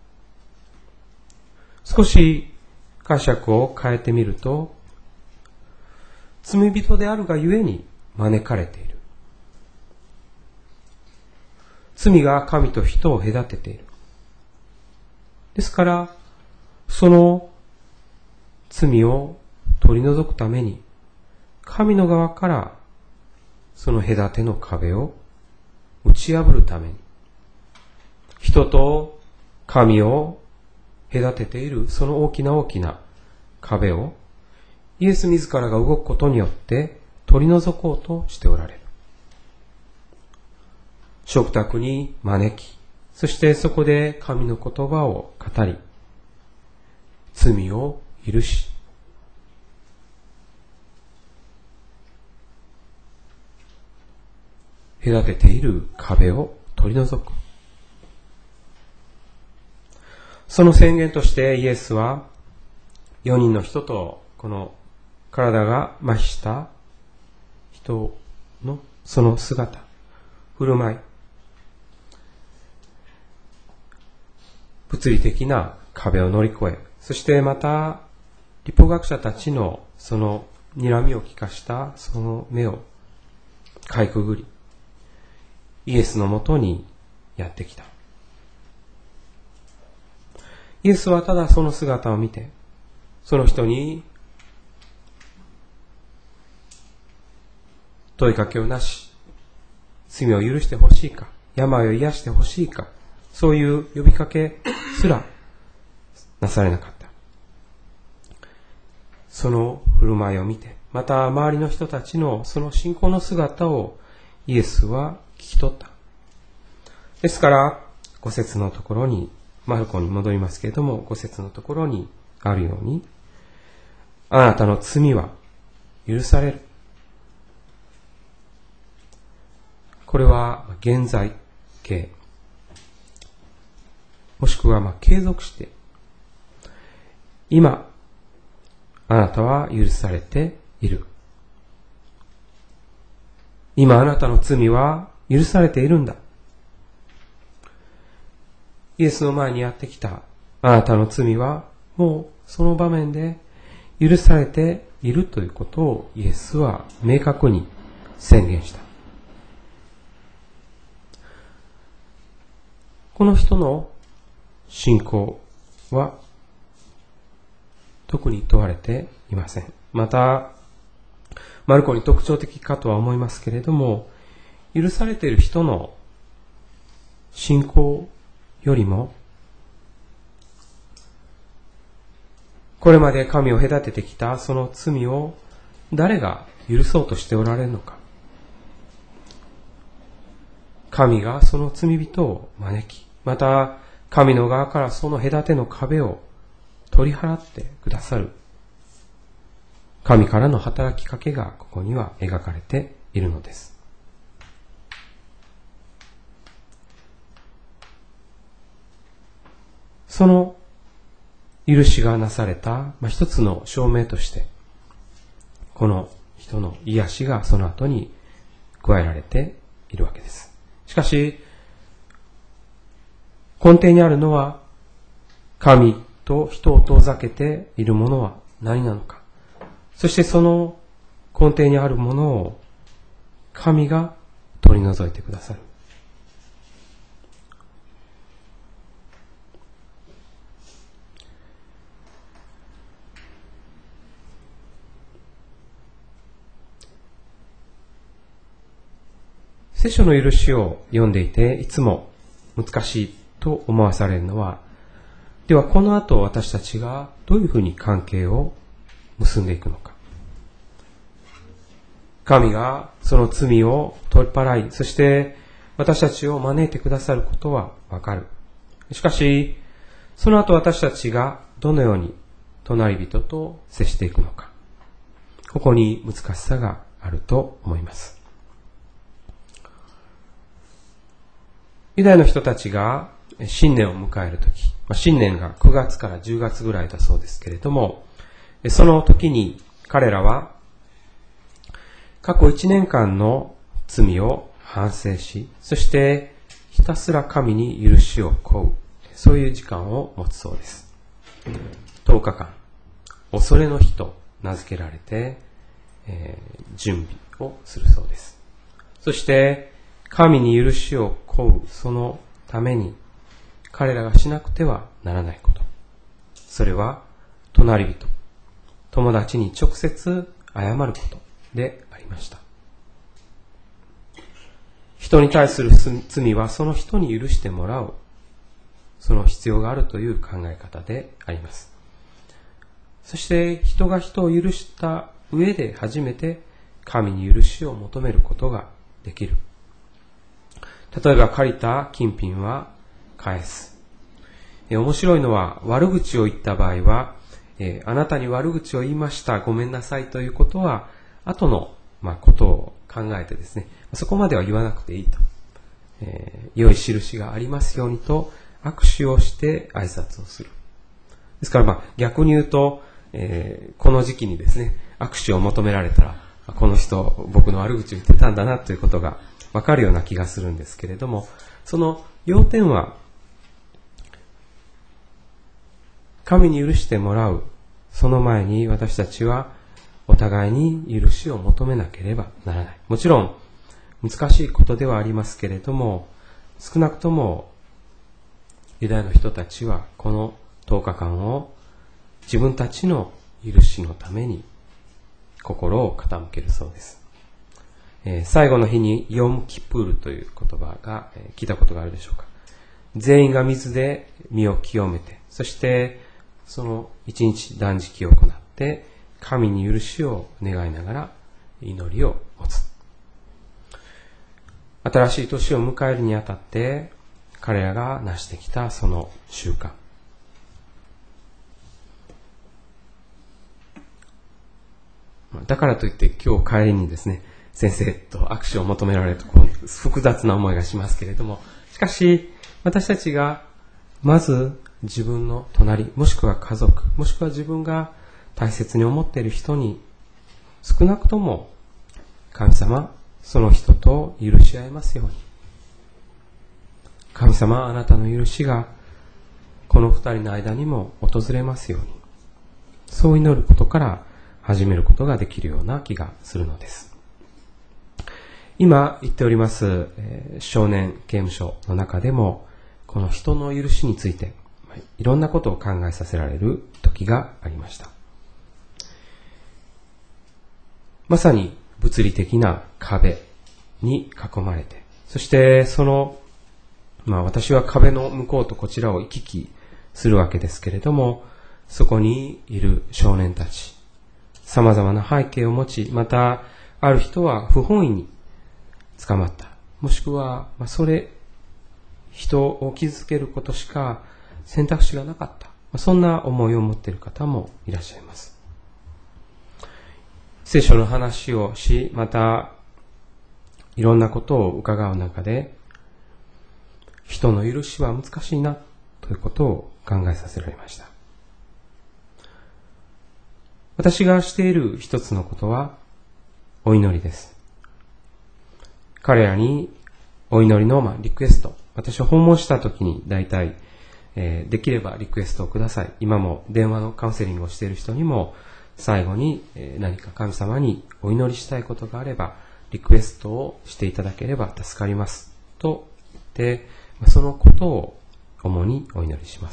[SPEAKER 4] 少し解釈を変えてみると、罪人であるがゆえに招かれている。罪が神と人を隔てている。ですから、その罪を取り除くために、神の側からその隔ての壁を打ち破るために、人と神を隔てているその大きな大きな壁をイエス自らが動くことによって取り除こうとしておられる。食卓に招き、そしてそこで神の言葉を語り、罪を許し、隔てている壁を取り除く。その宣言としてイエスはよにんの人とこの体が麻痺した人のその姿、振る舞い、物理的な壁を乗り越え、そしてまた律法学者たちのその睨みを利かしたその目をかいくぐり、イエスのもとにやってきた。イエスはただその姿を見て、その人に問いかけをなし、罪を許してほしいか、病を癒してほしいか、そういう呼びかけすらなされなかった。その振る舞いを見て、また周りの人たちのその信仰の姿をイエスは聞き取った。ですから、ご節のところに、マルコに戻りますけれども、ご節のところにあるように、あなたの罪は許される。 これは現在形、もしくはまあ継続して、今、あなたは許されている。今あなたの罪は許されているんだ。イエスの前にやってきたあなたの罪はもうその場面で許されているということをイエスは明確に宣言した。この人の信仰は特に問われていません。また、マルコに特徴的かとは思いますけれども、許されている人の信仰よりも、これまで神を隔ててきたその罪を誰が許そうとしておられるのか。神がその罪人を招き、また神の側からその隔ての壁を取り払ってくださる神からの働きかけがここには描かれているのです。その許しがなされた、まあ、一つの証明として、この人の癒しがその後に加えられているわけです。しかし、根底にあるのは、神と人を遠ざけているものは何なのか。そしてその根底にあるものを神が取り除いてくださる。聖書の許しを読んでいていつも難しいと思わされるのは、ではこの後私たちがどういうふうに関係を結んでいくのか。神がその罪を取り払い、そして私たちを招いてくださることはわかる。しかし、その後私たちがどのように隣人と接していくのか。ここに難しさがあると思います。ユダヤの人たちが新年を迎えるとき、新年がくがつからじゅうがつぐらいだそうですけれども、その時に彼らは過去いちねんかんの罪を反省し、そしてひたすら神に許しを請う、そういう時間を持つそうです。とおかかん、恐れの日と名付けられて、えー、準備をするそうです。そして神に許しを請うそのために彼らがしなくてはならないこと。それは隣人、友達に直接謝ることでありました。人に対する罪はその人に許してもらう、その必要があるという考え方であります。そして人が人を許した上で初めて神に許しを求めることができる。例えば借りた金品は返す。え面白いのは悪口を言った場合は、えあなたに悪口を言いました、ごめんなさいということは後の、まあ、ことを考えてですね、そこまでは言わなくていいと、えー、良い印がありますようにと握手をして挨拶をする。ですから、まあ、逆に言うと、えー、この時期にですね握手を求められたら、この人僕の悪口を言ってたんだなということがわかるような気がするんですけれども、その要点は神に許してもらうその前に私たちはお互いに許しを求めなければならない。もちろん難しいことではありますけれども、少なくともユダヤの人たちはこのとおかかんを自分たちの許しのために心を傾けるそうです。えー、最後の日にヨムキプールという言葉が、えー、聞いたことがあるでしょうか。全員が水で身を清めて、そしてその一日断食を行って神に許しを願いながら祈りを持つ。新しい年を迎えるにあたって彼らが成してきたその習慣。だからといって今日帰りにですね、 先生と握手を求められるとこう複雑な思いがしますけれども、しかし私たちがまず自分の隣、もしくは家族、もしくは自分が大切に思っている人に少なくとも神様、その人と許し合いますように。神様、あなたの許しがこの二人の間にも訪れますように。そう祈ることから始めることができるような気がするのです。今言っております、えー、少年刑務所の中でもこの人の許しについていろんなことを考えさせられる時がありました。まさに物理的な壁に囲まれて、そしてその、まあ私は壁の向こうとこちらを行き来するわけですけれども、そこにいる少年たち、様々な背景を持ち、またある人は不本意に捕まった。もしくは、まあ、それ、人を傷つけることしか選択肢がなかった。まあ、そんな思いを持っている方もいらっしゃいます。聖書の話をし、また、いろんなことを伺う中で、人の許しは難しいな、ということを考えさせられました。私がしている一つのことは、お祈りです。彼らにお祈りの、まあ、リクエスト。私は訪問した時に大体、えー、できればリクエストをください。今も電話のカウンセリングをしている人にも、最後に、えー、何か神様にお祈りしたいことがあれば、リクエストをしていただければ助かります。と言って、そのことを主にお祈りします。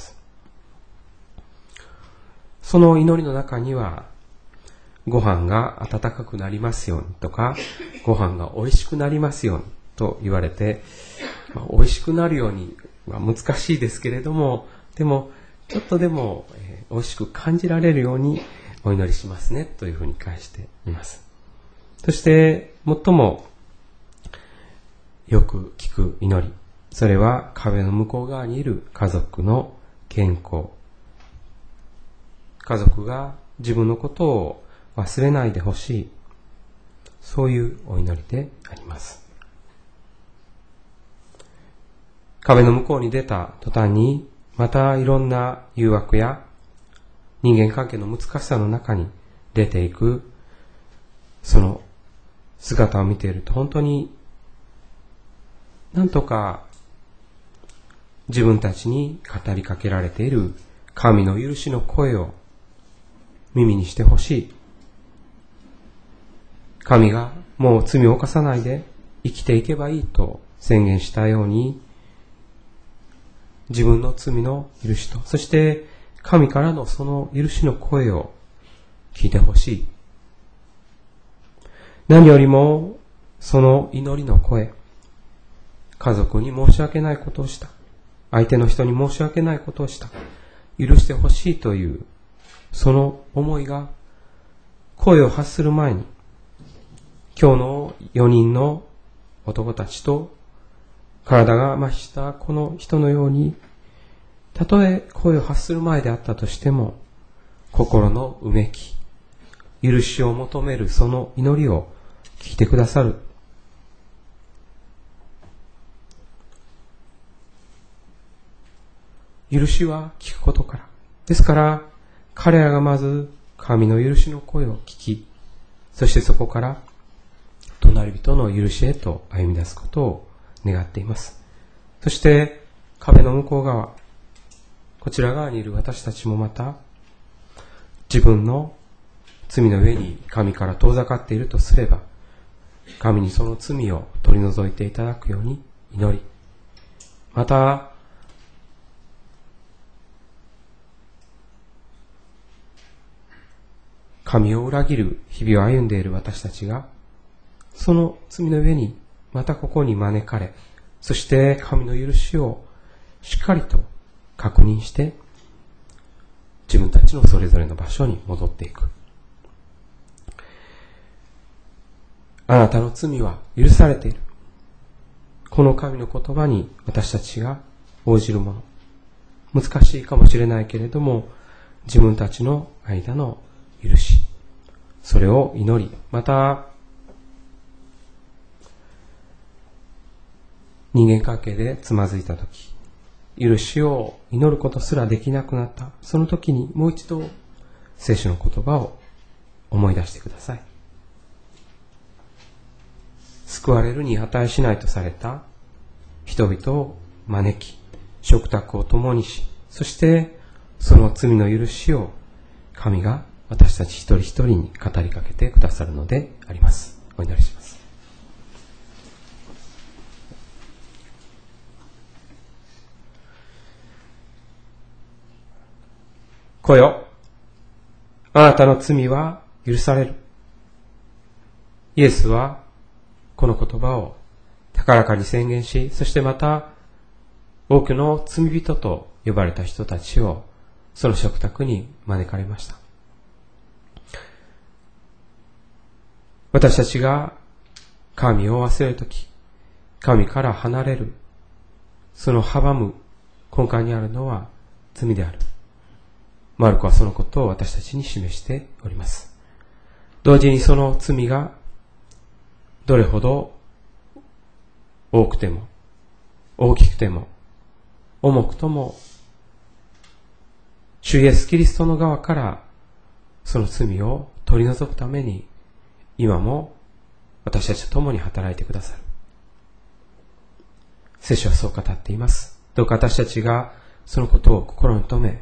[SPEAKER 4] その祈りの中には、ご飯が温かくなりますようにとか、ご飯が美味しくなりますようにと言われて、まあ、美味しくなるようには難しいですけれども、でもちょっとでも、えー、美味しく感じられるようにお祈りしますねというふうに返しています。そして最もよく聞く祈り、それは壁の向こう側にいる家族の健康。家族が自分のことを忘れないでほしい。そういうお祈りであります。壁の向こうに出た途端に、またいろんな誘惑や人間関係の難しさの中に出ていく、その姿を見ていると本当になんとか自分たちに語りかけられている神の許しの声を耳にしてほしい。神がもう罪を犯さないで生きていけばいいと宣言したように、自分の罪の許しと、そして神からのその許しの声を聞いてほしい。何よりもその祈りの声、家族に申し訳ないことをした、相手の人に申し訳ないことをした、許してほしいというその思いが声を発する前に、今日のよにんの男たちと体が麻痺したこの人のように、たとえ声を発する前であったとしても、心のうめき、許しを求めるその祈りを聞いてくださる。許しは聞くことから。ですから、彼らがまず神の許しの声を聞き、そしてそこから隣人の許しへと歩み出すことを願っています。そして壁の向こう側、こちら側にいる私たちもまた、自分の罪の上に神から遠ざかっているとすれば、神にその罪を取り除いていただくように祈り、また神を裏切る日々を歩んでいる私たちが、その罪の上にまたここに招かれ、そして神の許しをしっかりと確認して、自分たちのそれぞれの場所に戻っていく。あなたの罪は許されている。この神の言葉に私たちが応じるもの。難しいかもしれないけれども、自分たちの間の許し、それを祈り、また人間関係でつまずいたとき、許しを祈ることすらできなくなった、その時にもう一度聖書の言葉を思い出してください。救われるに値しないとされた人々を招き、食卓を共にし、そしてその罪の許しを神が私たち一人一人に語りかけてくださるのであります。お祈りします。来よ、あなたの罪は許される。イエスはこの言葉を高らかに宣言し、そしてまた多くの罪人と呼ばれた人たちをその食卓に招かれました。私たちが神を忘れるとき、神から離れる、その阻む根幹にあるのは罪である。マルコはそのことを私たちに示しております。同時にその罪がどれほど多くても大きくても重くとも、主イエスキリストの側からその罪を取り除くために今も私たちと共に働いてくださる。聖書はそう語っています。どうか私たちがそのことを心に留め、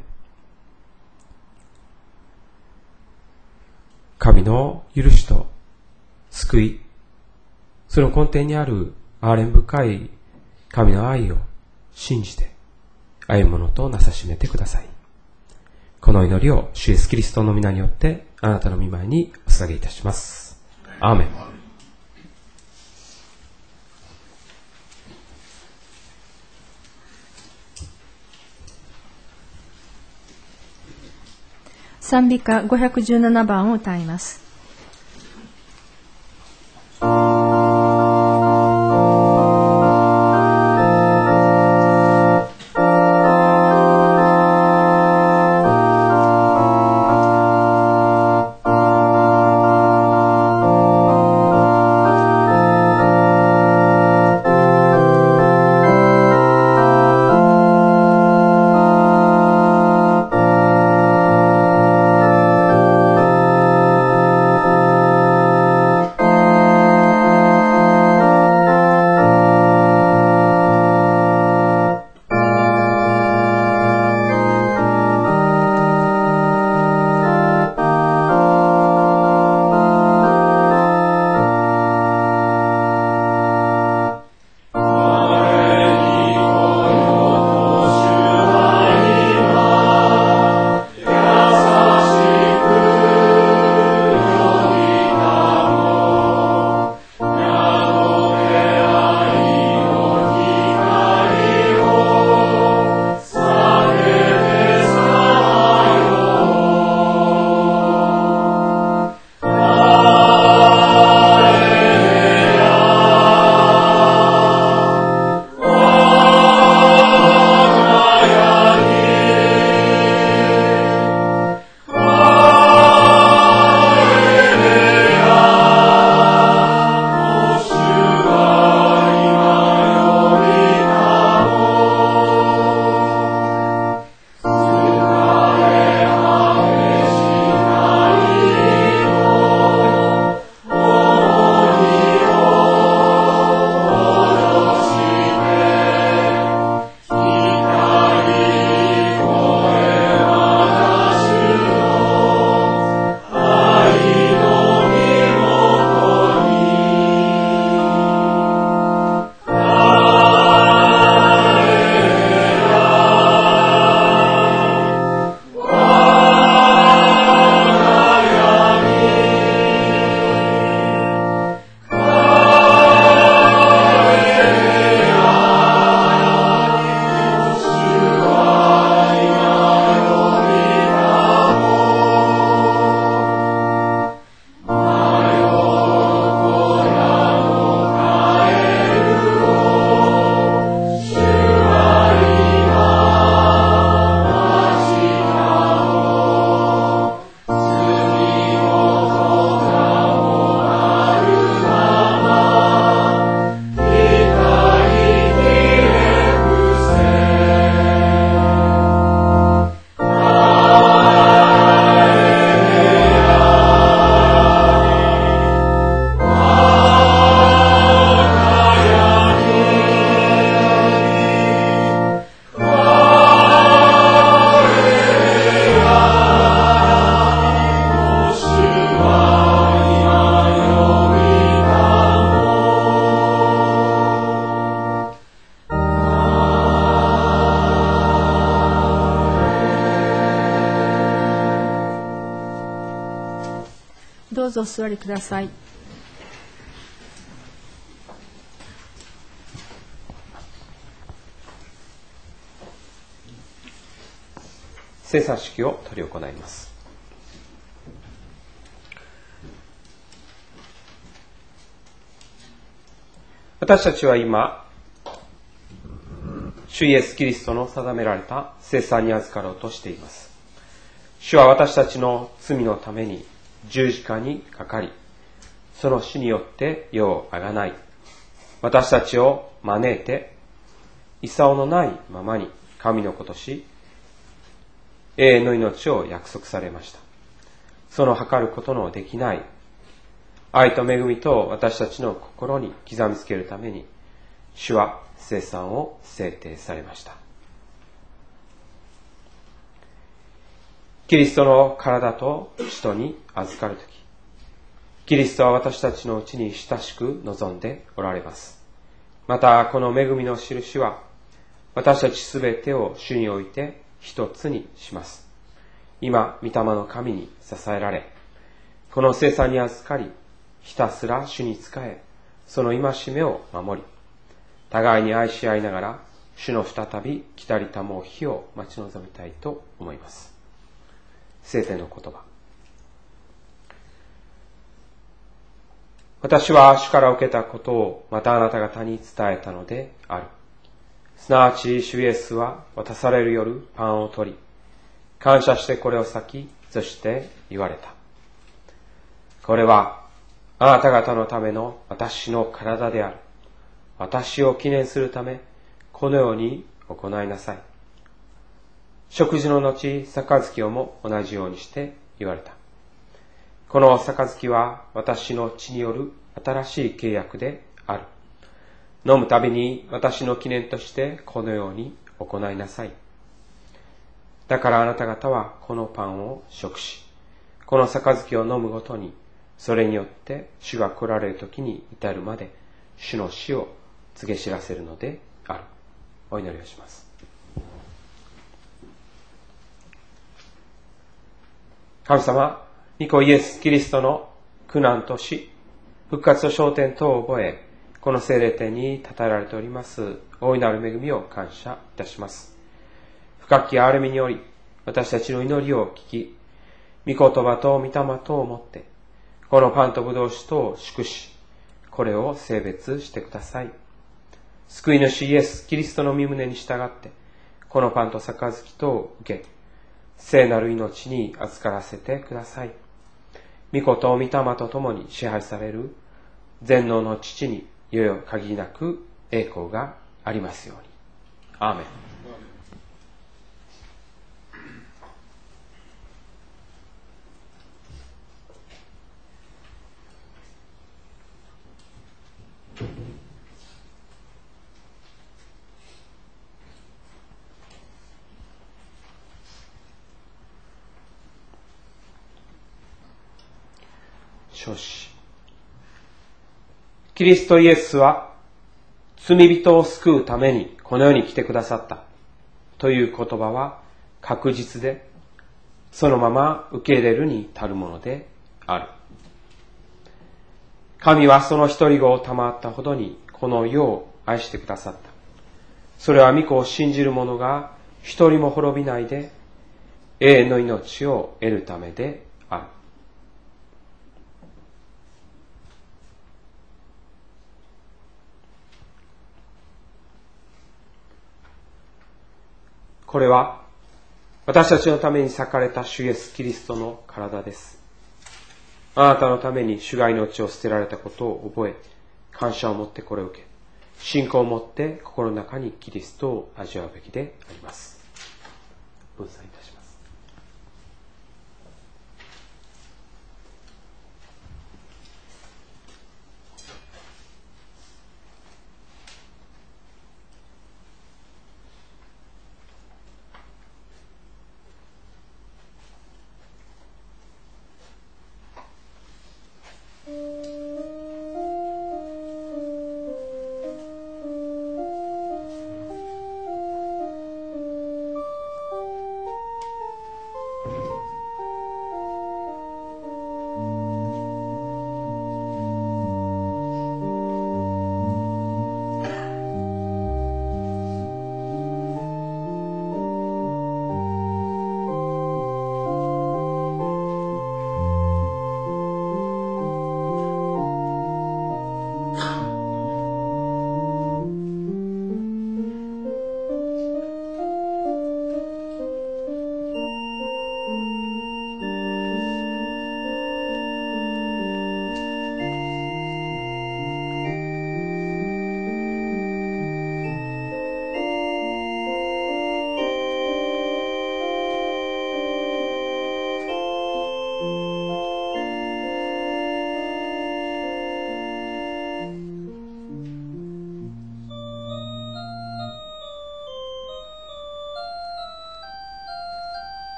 [SPEAKER 4] 神の許しと救い、その根底にある憐れん深い神の愛を信じて歩むものとなさしめてください。この祈りを主イエスキリストの皆によってあなたの御前にお捧げいたします。アーメン。
[SPEAKER 1] 賛美歌ごひゃくじゅうななばんを歌います。
[SPEAKER 2] 「
[SPEAKER 1] どうぞお座りください。
[SPEAKER 4] 聖餐式を執り行います。私たちは今、主イエス・キリストの定められた聖餐に預かろうとしています。主は私たちの罪のために十字架にかかり、その死によって世をあがない、私たちを招いて、功のないままに神の子とし、永遠の命を約束されました。その計ることのできない愛と恵みと私たちの心に刻みつけるために、主は聖餐を制定されました。キリストの体と使徒に預かるとき、キリストは私たちのうちに親しく望んでおられます。またこの恵みの印は、私たちすべてを主において一つにします。今、御霊の神に支えられ、この聖餐に預かり、ひたすら主に仕え、その戒めを守り、互いに愛し合いながら、主の再び来たりたもう日を待ち望みたいと思います。聖典の言葉。私は主から受けたことをまたあなた方に伝えたのである。すなわち主イエスは渡される夜パンを取り、感謝してこれを裂き、そして言われた。これはあなた方のための私の体である。私を記念するため、このように行いなさい。食事の後、杯をも同じようにして言われた。この杯は私の血による新しい契約である。飲むたびに私の記念としてこのように行いなさい。だからあなた方はこのパンを食し、この杯を飲むごとに、それによって主が来られる時に至るまで主の死を告げ知らせるのである。お祈りをします。神様、御子イエス・キリストの苦難と死、復活と昇天とを覚え、この聖霊典に称えられております大いなる恵みを感謝いたします。深き憐れみにより、私たちの祈りを聞き、御言葉と御霊とをもって、このパンとぶどう酒とを祝し、これを聖別してください。救い主イエス・キリストの御胸に従って、このパンと杯とを受け、聖なる命に預からせてください。御子と御霊と共に支配される全能の父に、いよいよ限りなく栄光がありますように。アーメン。書士。キリストイエスは罪人を救うためにこの世に来てくださったという言葉は確実で、そのまま受け入れるに足るものである。神はその一人子を賜ったほどにこの世を愛してくださった。それは御子を信じる者が一人も滅びないで永遠の命を得るためである。これは私たちのために裂かれた主イエス・キリストの体です。あなたのために主が命を捨てられたことを覚え、感謝を持ってこれを受け、信仰を持って心の中にキリストを味わうべきであります。分散いたします。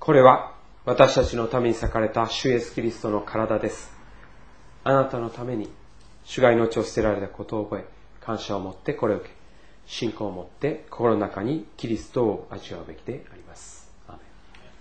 [SPEAKER 4] これは私たちのために裂かれた主イエスキリストの体です。あなたのために主が命を捨てられたことを覚え、感謝を持ってこれを受け、信仰を持って心の中にキリストを味わうべきであります。アーメン。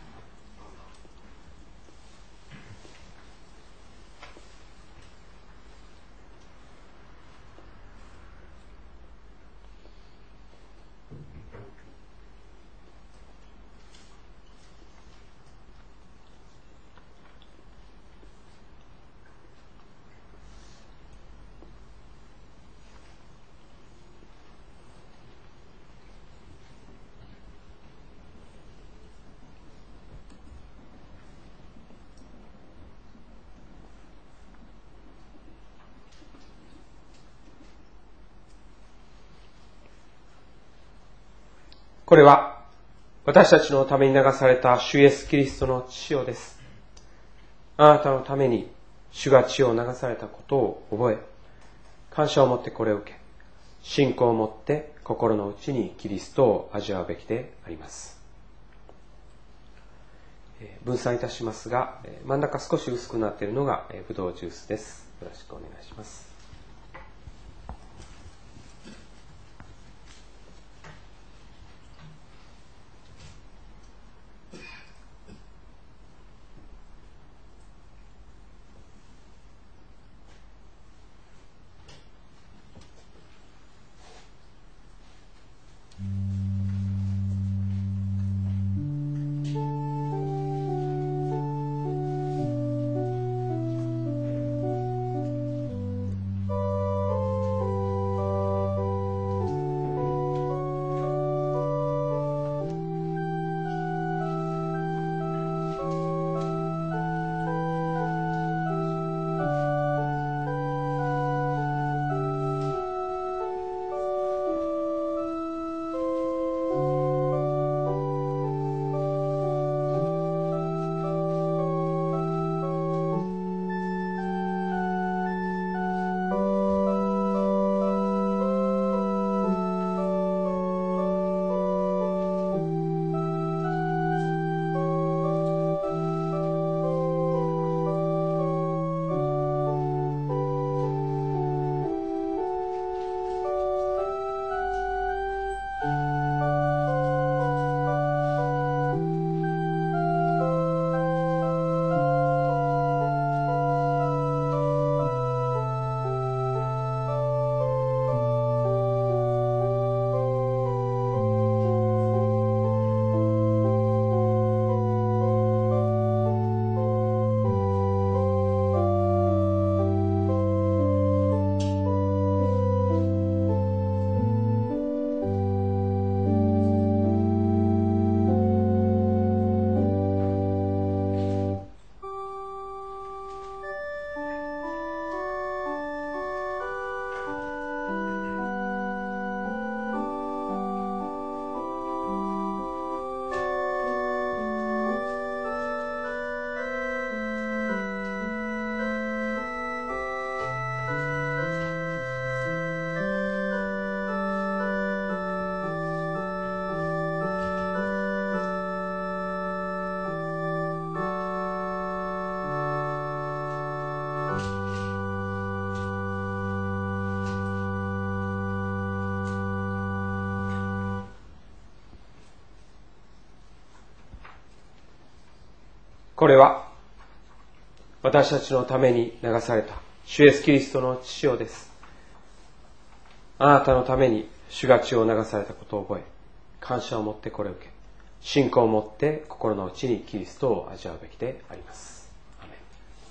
[SPEAKER 4] これは私たちのために流された主イエスキリストの血潮です。あなたのために主が血を流されたことを覚え、感謝を持ってこれを受け、信仰を持って心の内にキリストを味わうべきであります。分散いたしますが、真ん中少し薄くなっているのがブドウジュースです。よろしくお願いします。これは私たちのために流された主イエスキリストの血潮です。あなたのために主が血を流されたことを覚え、感謝を持ってこれを受け、信仰を持って心の内にキリストを味わうべきであります。アーメン。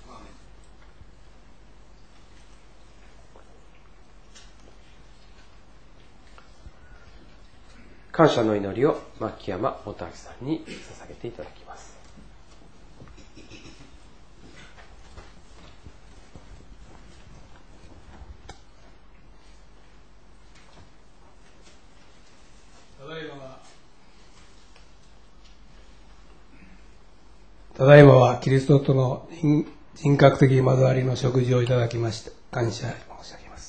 [SPEAKER 4] 感謝の祈りを牧山元明さんに捧げていただきます。
[SPEAKER 5] ただいまはキリストとの人格的交わりの食事をいただきまして感謝申し上げます。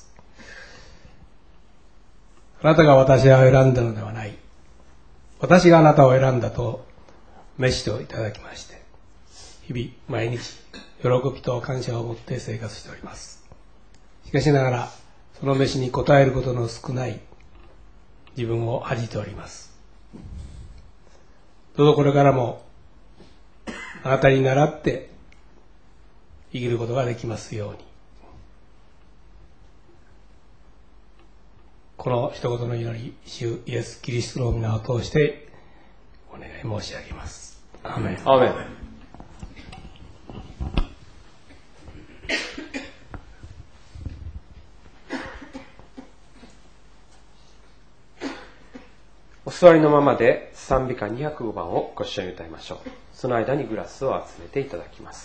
[SPEAKER 5] あなたが私を選んだのではない。私があなたを選んだと飯といただきまして、日々毎日喜びと感謝を持って生活しております。しかしながらその飯に応えることの少ない自分を恥じております。どうぞこれからもあなたに倣って生きることができますように、この一言の祈り、主イエス・キリストの皆を通してお願い申し上げます。アーメン。
[SPEAKER 4] アーメン。お座りのままで賛美歌にひゃくごばんをご一緒に歌いましょう。その間にグラスを集めていただきます。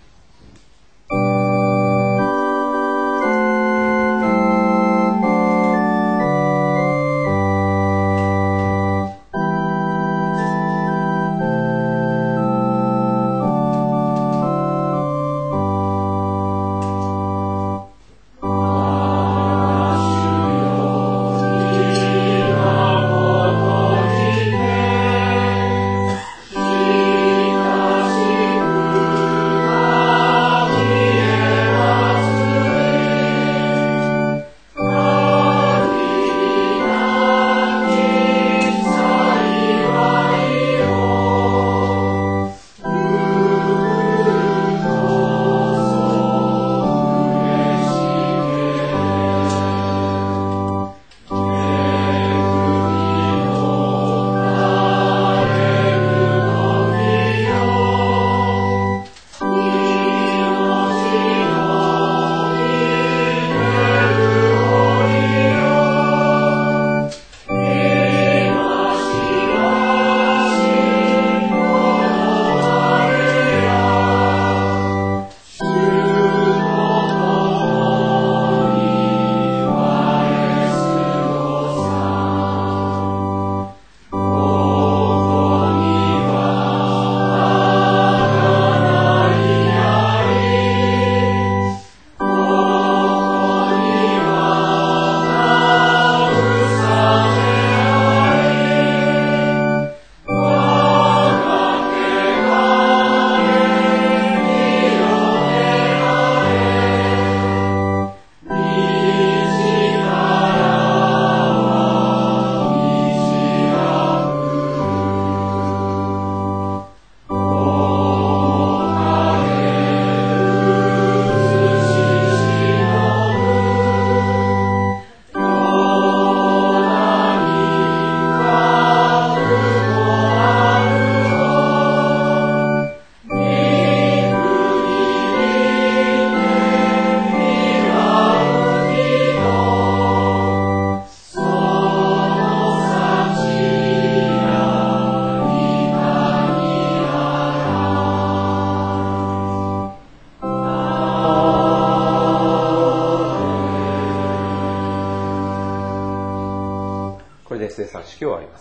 [SPEAKER 4] 生産式を終わります。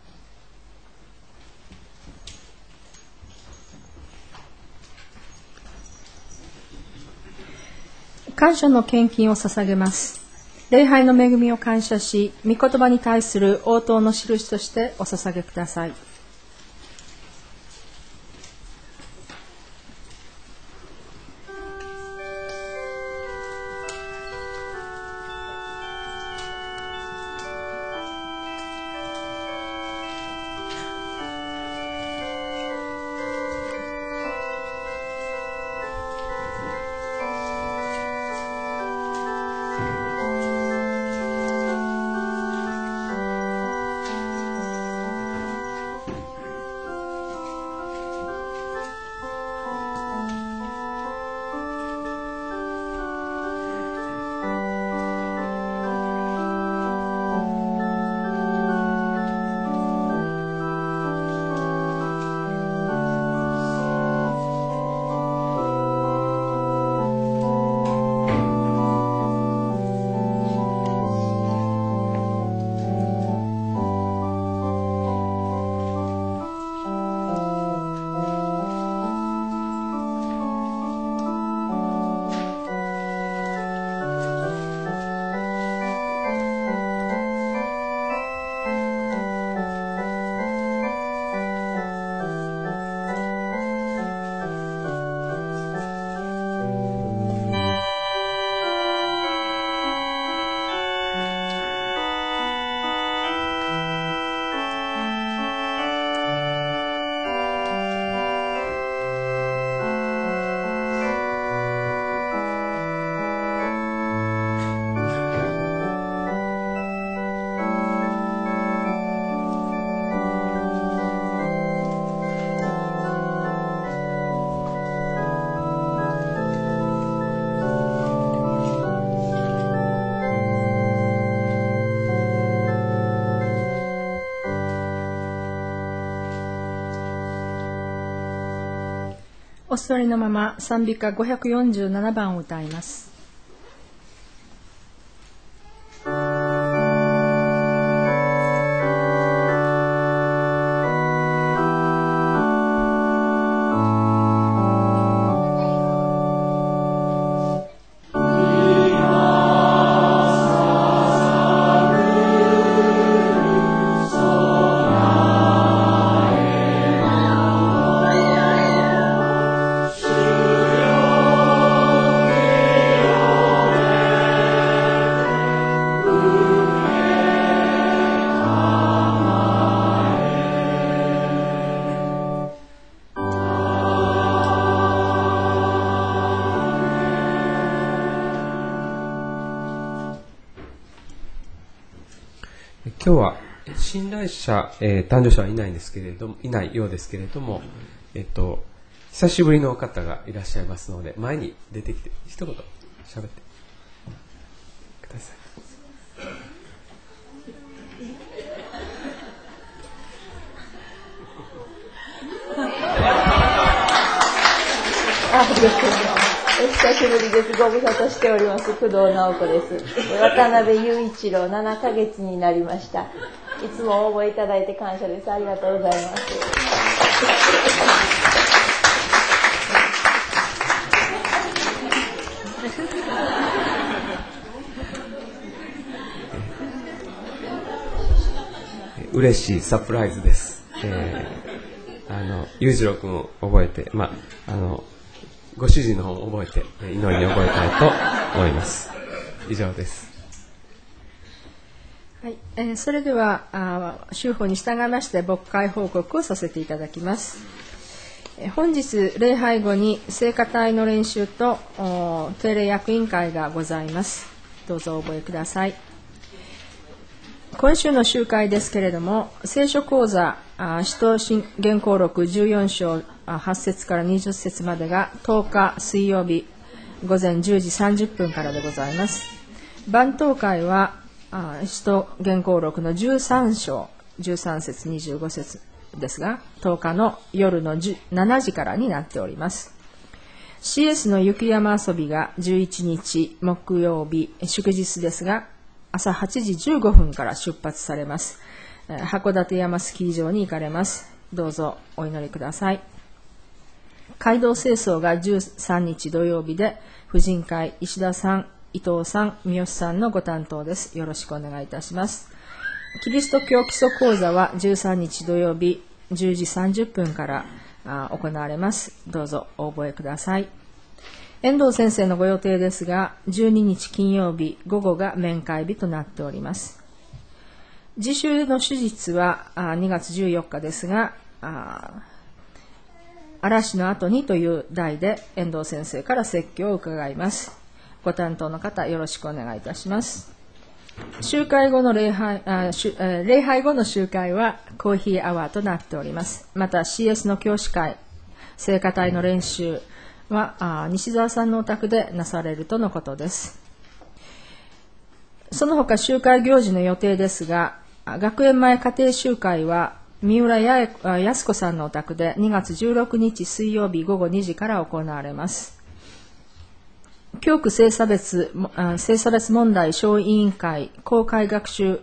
[SPEAKER 1] 感謝の献金を捧げます。礼拝の恵みを感謝し、御言葉に対する応答の印としてお捧げください。 お座りのまま賛美歌ごひゃくよんじゅうななばんを歌います。
[SPEAKER 4] 今日は信頼者、えー、誕生者はいないんですけれども、いないようですけれども、えっと、久しぶりの方がいらっしゃいますので、前に出てきて、一言喋ってください。
[SPEAKER 6] あ、お久しぶりです。ご無沙汰しております。工藤直子です。渡辺雄一郎、ななかげつになりました。いつも応募いただいて感謝です。ありがとうございます。
[SPEAKER 4] 嬉しいサプライズです。えー、あの裕次郎君を覚えて、まああのご主人の方を覚えて祈りに覚えたいと思います。以上です。
[SPEAKER 1] はい、えー、それではあ修法に従いまして牧会報告をさせていただきます。えー、本日礼拝後に聖歌隊の練習と定例役員会がございます。どうぞお覚えください。今週の集会ですけれども、聖書講座使徒言行録じゅうよんしょうはちせつからにじゅっせつまでがとおか水曜日午前じゅうじさんじゅっぷんからでございます。晩祷会は使徒言行録のじゅうさんしょうじゅうさんせつにじゅうごせつですが、とおかの夜のしちじからになっております。シーエス の雪山遊びがじゅういちにち木曜日祝日ですが、朝はちじじゅうごふんから出発されます。函館山スキー場に行かれます。どうぞお祈りください。街道清掃がじゅうさんにち土曜日で、婦人会石田さん、伊藤さん、三好さんのご担当です。よろしくお願いいたします。キリスト教基礎講座はじゅうさんにち土曜日じゅうじさんじゅっぷんから行われます。どうぞお覚えください。遠藤先生のご予定ですが、じゅうににち金曜日午後が面会日となっております。次週の手術はにがつじゅうよっかですが、嵐の後にという題で遠藤先生から説教を伺います。ご担当の方よろしくお願いいたします。集会後の礼拝、あ礼拝後の集会はコーヒーアワーとなっております。また シーエス の教師会、聖歌隊の練習は西澤さんのお宅でなされるとのことです。その他集会行事の予定ですが、学園前家庭集会は三浦靖子さんのお宅でにがつじゅうろくにち水曜日午後にじから行われます。教区性差別、性差別問題小委員会公開学習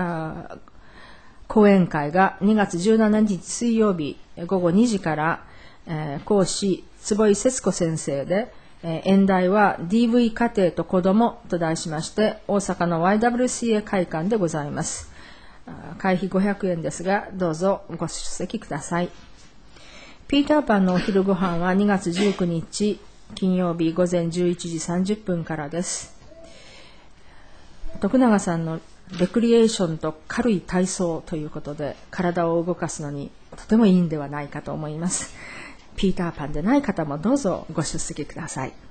[SPEAKER 1] 講演会がにがつじゅうしちにち水曜日午後にじから、えー、講師坪井節子先生で、えー、演題は ディーブイ 家庭と子どもと題しまして、大阪の ワイダブリューシーエー 会館でございます。会費ごひゃくえんですが、どうぞご出席ください。ピーターパンのお昼ご飯はにがつじゅうくにち金曜日午前じゅういちじさんじゅっぷんからです。徳永さんのレクリエーションと軽い体操ということで、体を動かすのにとてもいいんではないかと思います。ピーターパンでない方もどうぞご出席ください。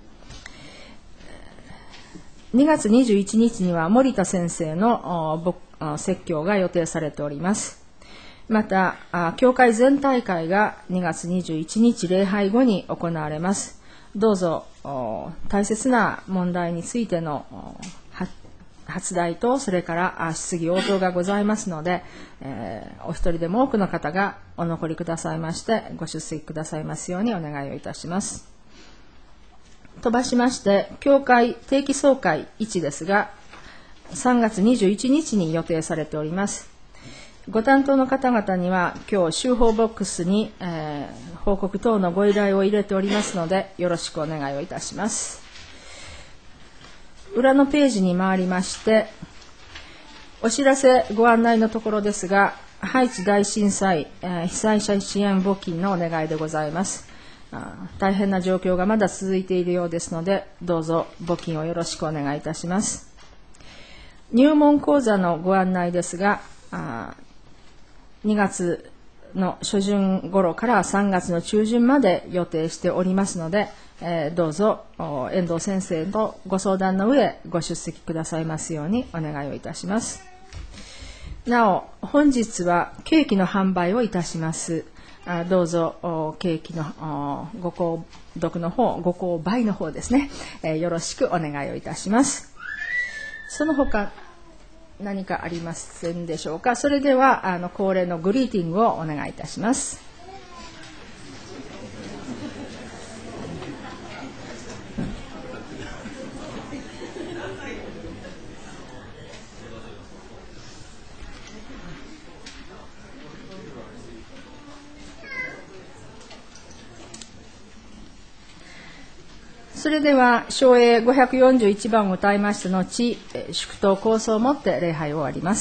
[SPEAKER 1] にがつにじゅういちにちには森田先生の説教が予定されております。また、教会全体会がにがつにじゅういちにち礼拝後に行われます。どうぞ大切な問題についての初台とそれから質疑応答がございますので、えー、お一人でも多くの方がお残りくださいましてご出席くださいますようにお願いをいたします。飛ばしまして教会定期総会いちですが、さんがつにじゅういちにちに予定されております。ご担当の方々には今日集報ボックスに、えー、報告等のご依頼を入れておりますので、よろしくお願いをいたします。裏のページに回りまして、お知らせご案内のところですが、ハイチ大震災、えー、被災者支援募金のお願いでございます。大変な状況がまだ続いているようですので、どうぞ募金をよろしくお願いいたします。入門講座のご案内ですが、にがつの初旬頃からさんがつの中旬まで予定しておりますので、えー、どうぞ遠藤先生とご相談の上ご出席くださいますようにお願いをいたします。なお、本日はケーキの販売をいたします。どうぞケーキのご購読の方、ご購買の方ですね、えー、よろしくお願いをいたします。その他何かありませんでしょうか。それではあの恒例のグリーティングをお願いいたします。それでは唱詠ごひゃくよんじゅういちばんを歌いました後、祝祷構想をもって礼拝を終わります。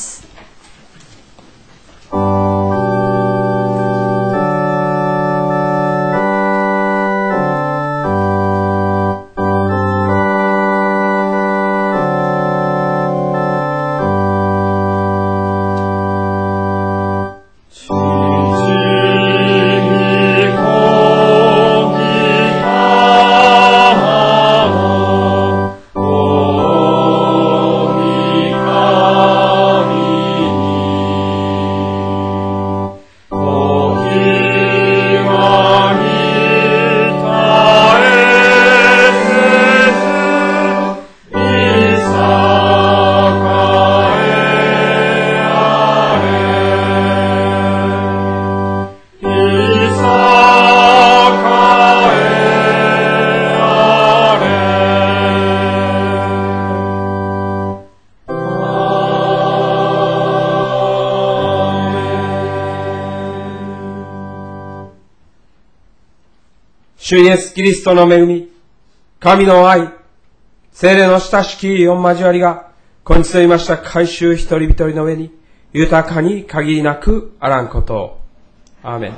[SPEAKER 4] 主イエスキリストの恵み、神の愛、聖霊の親しき御交わりが、今日といました改宗一人一人の上に、豊かに限りなくあらんことを。アーメン。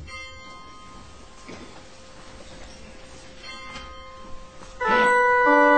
[SPEAKER 2] 「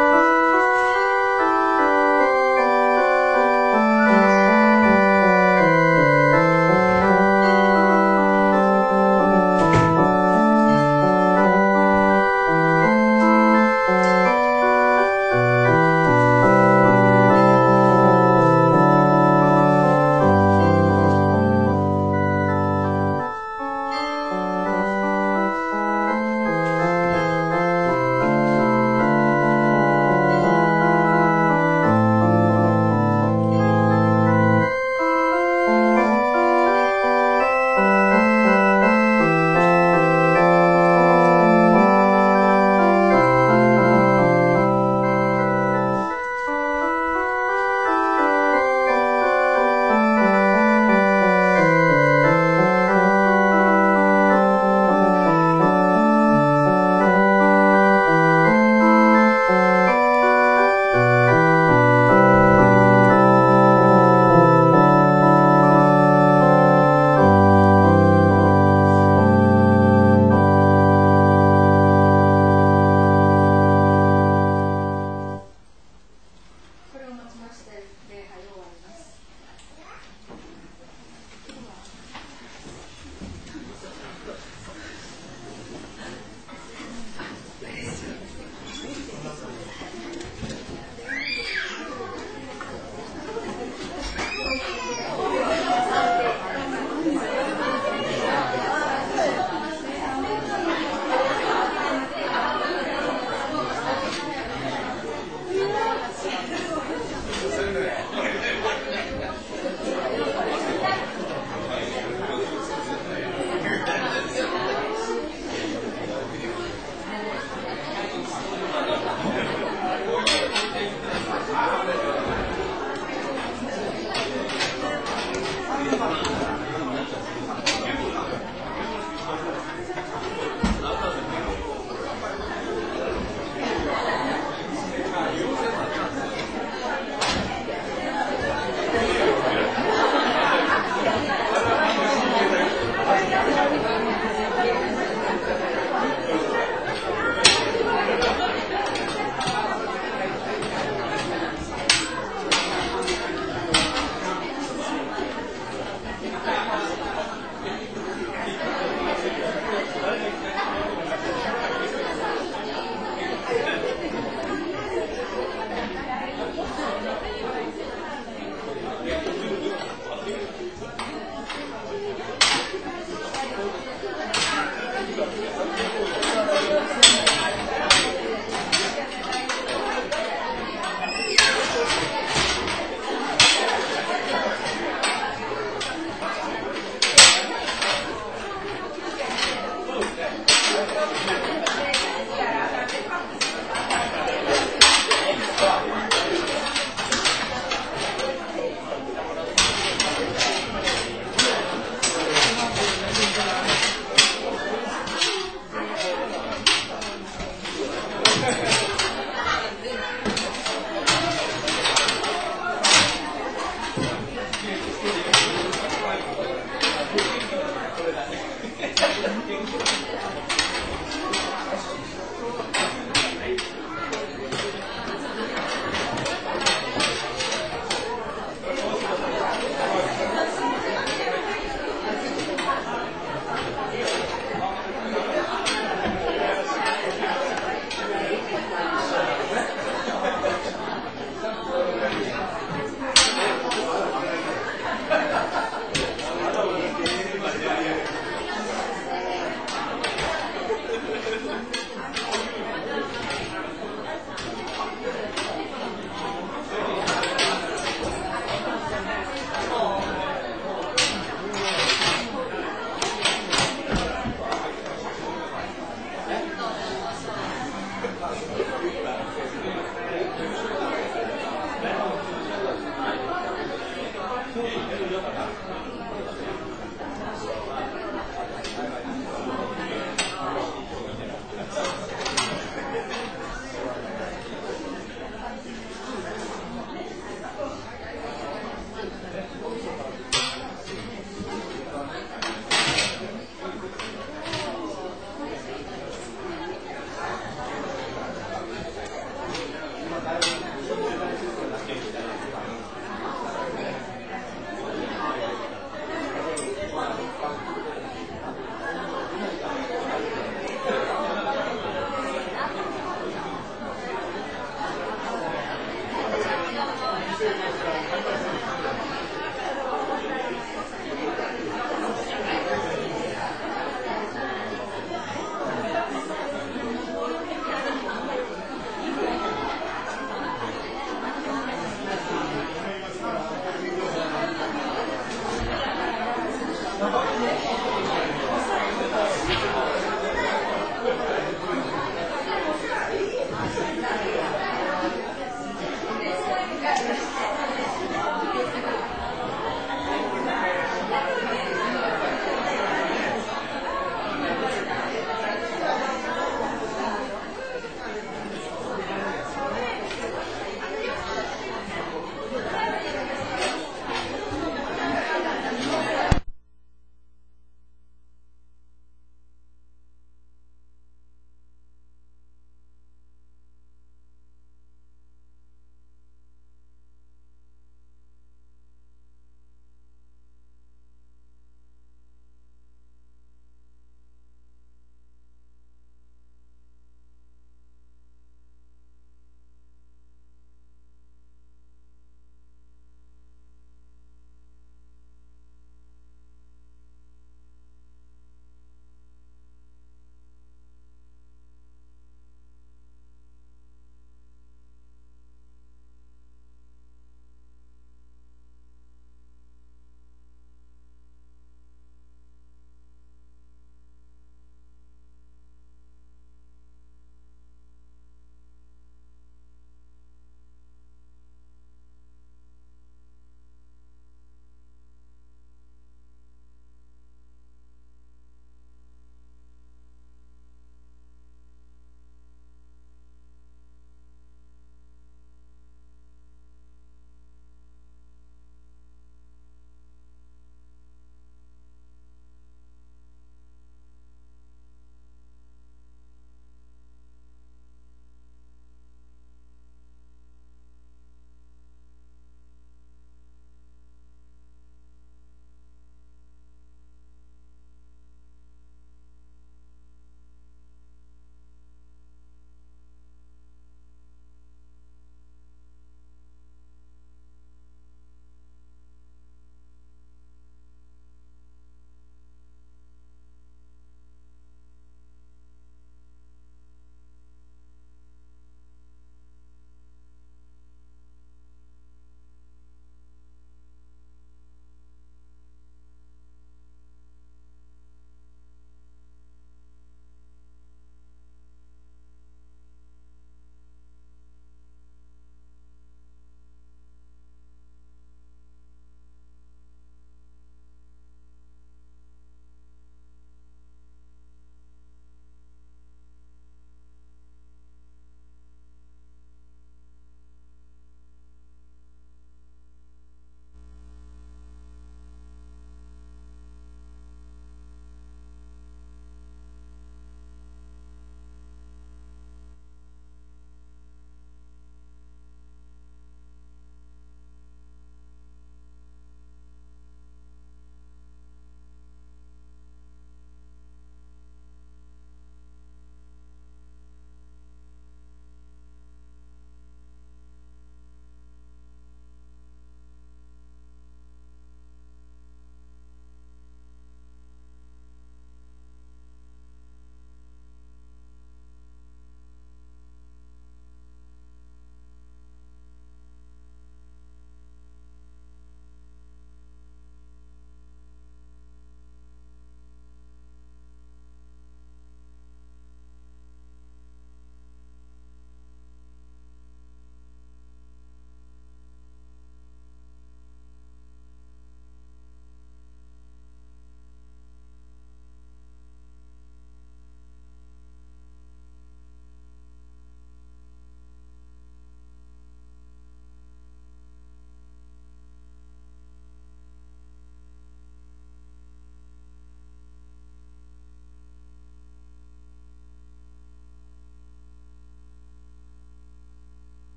[SPEAKER 2] ます。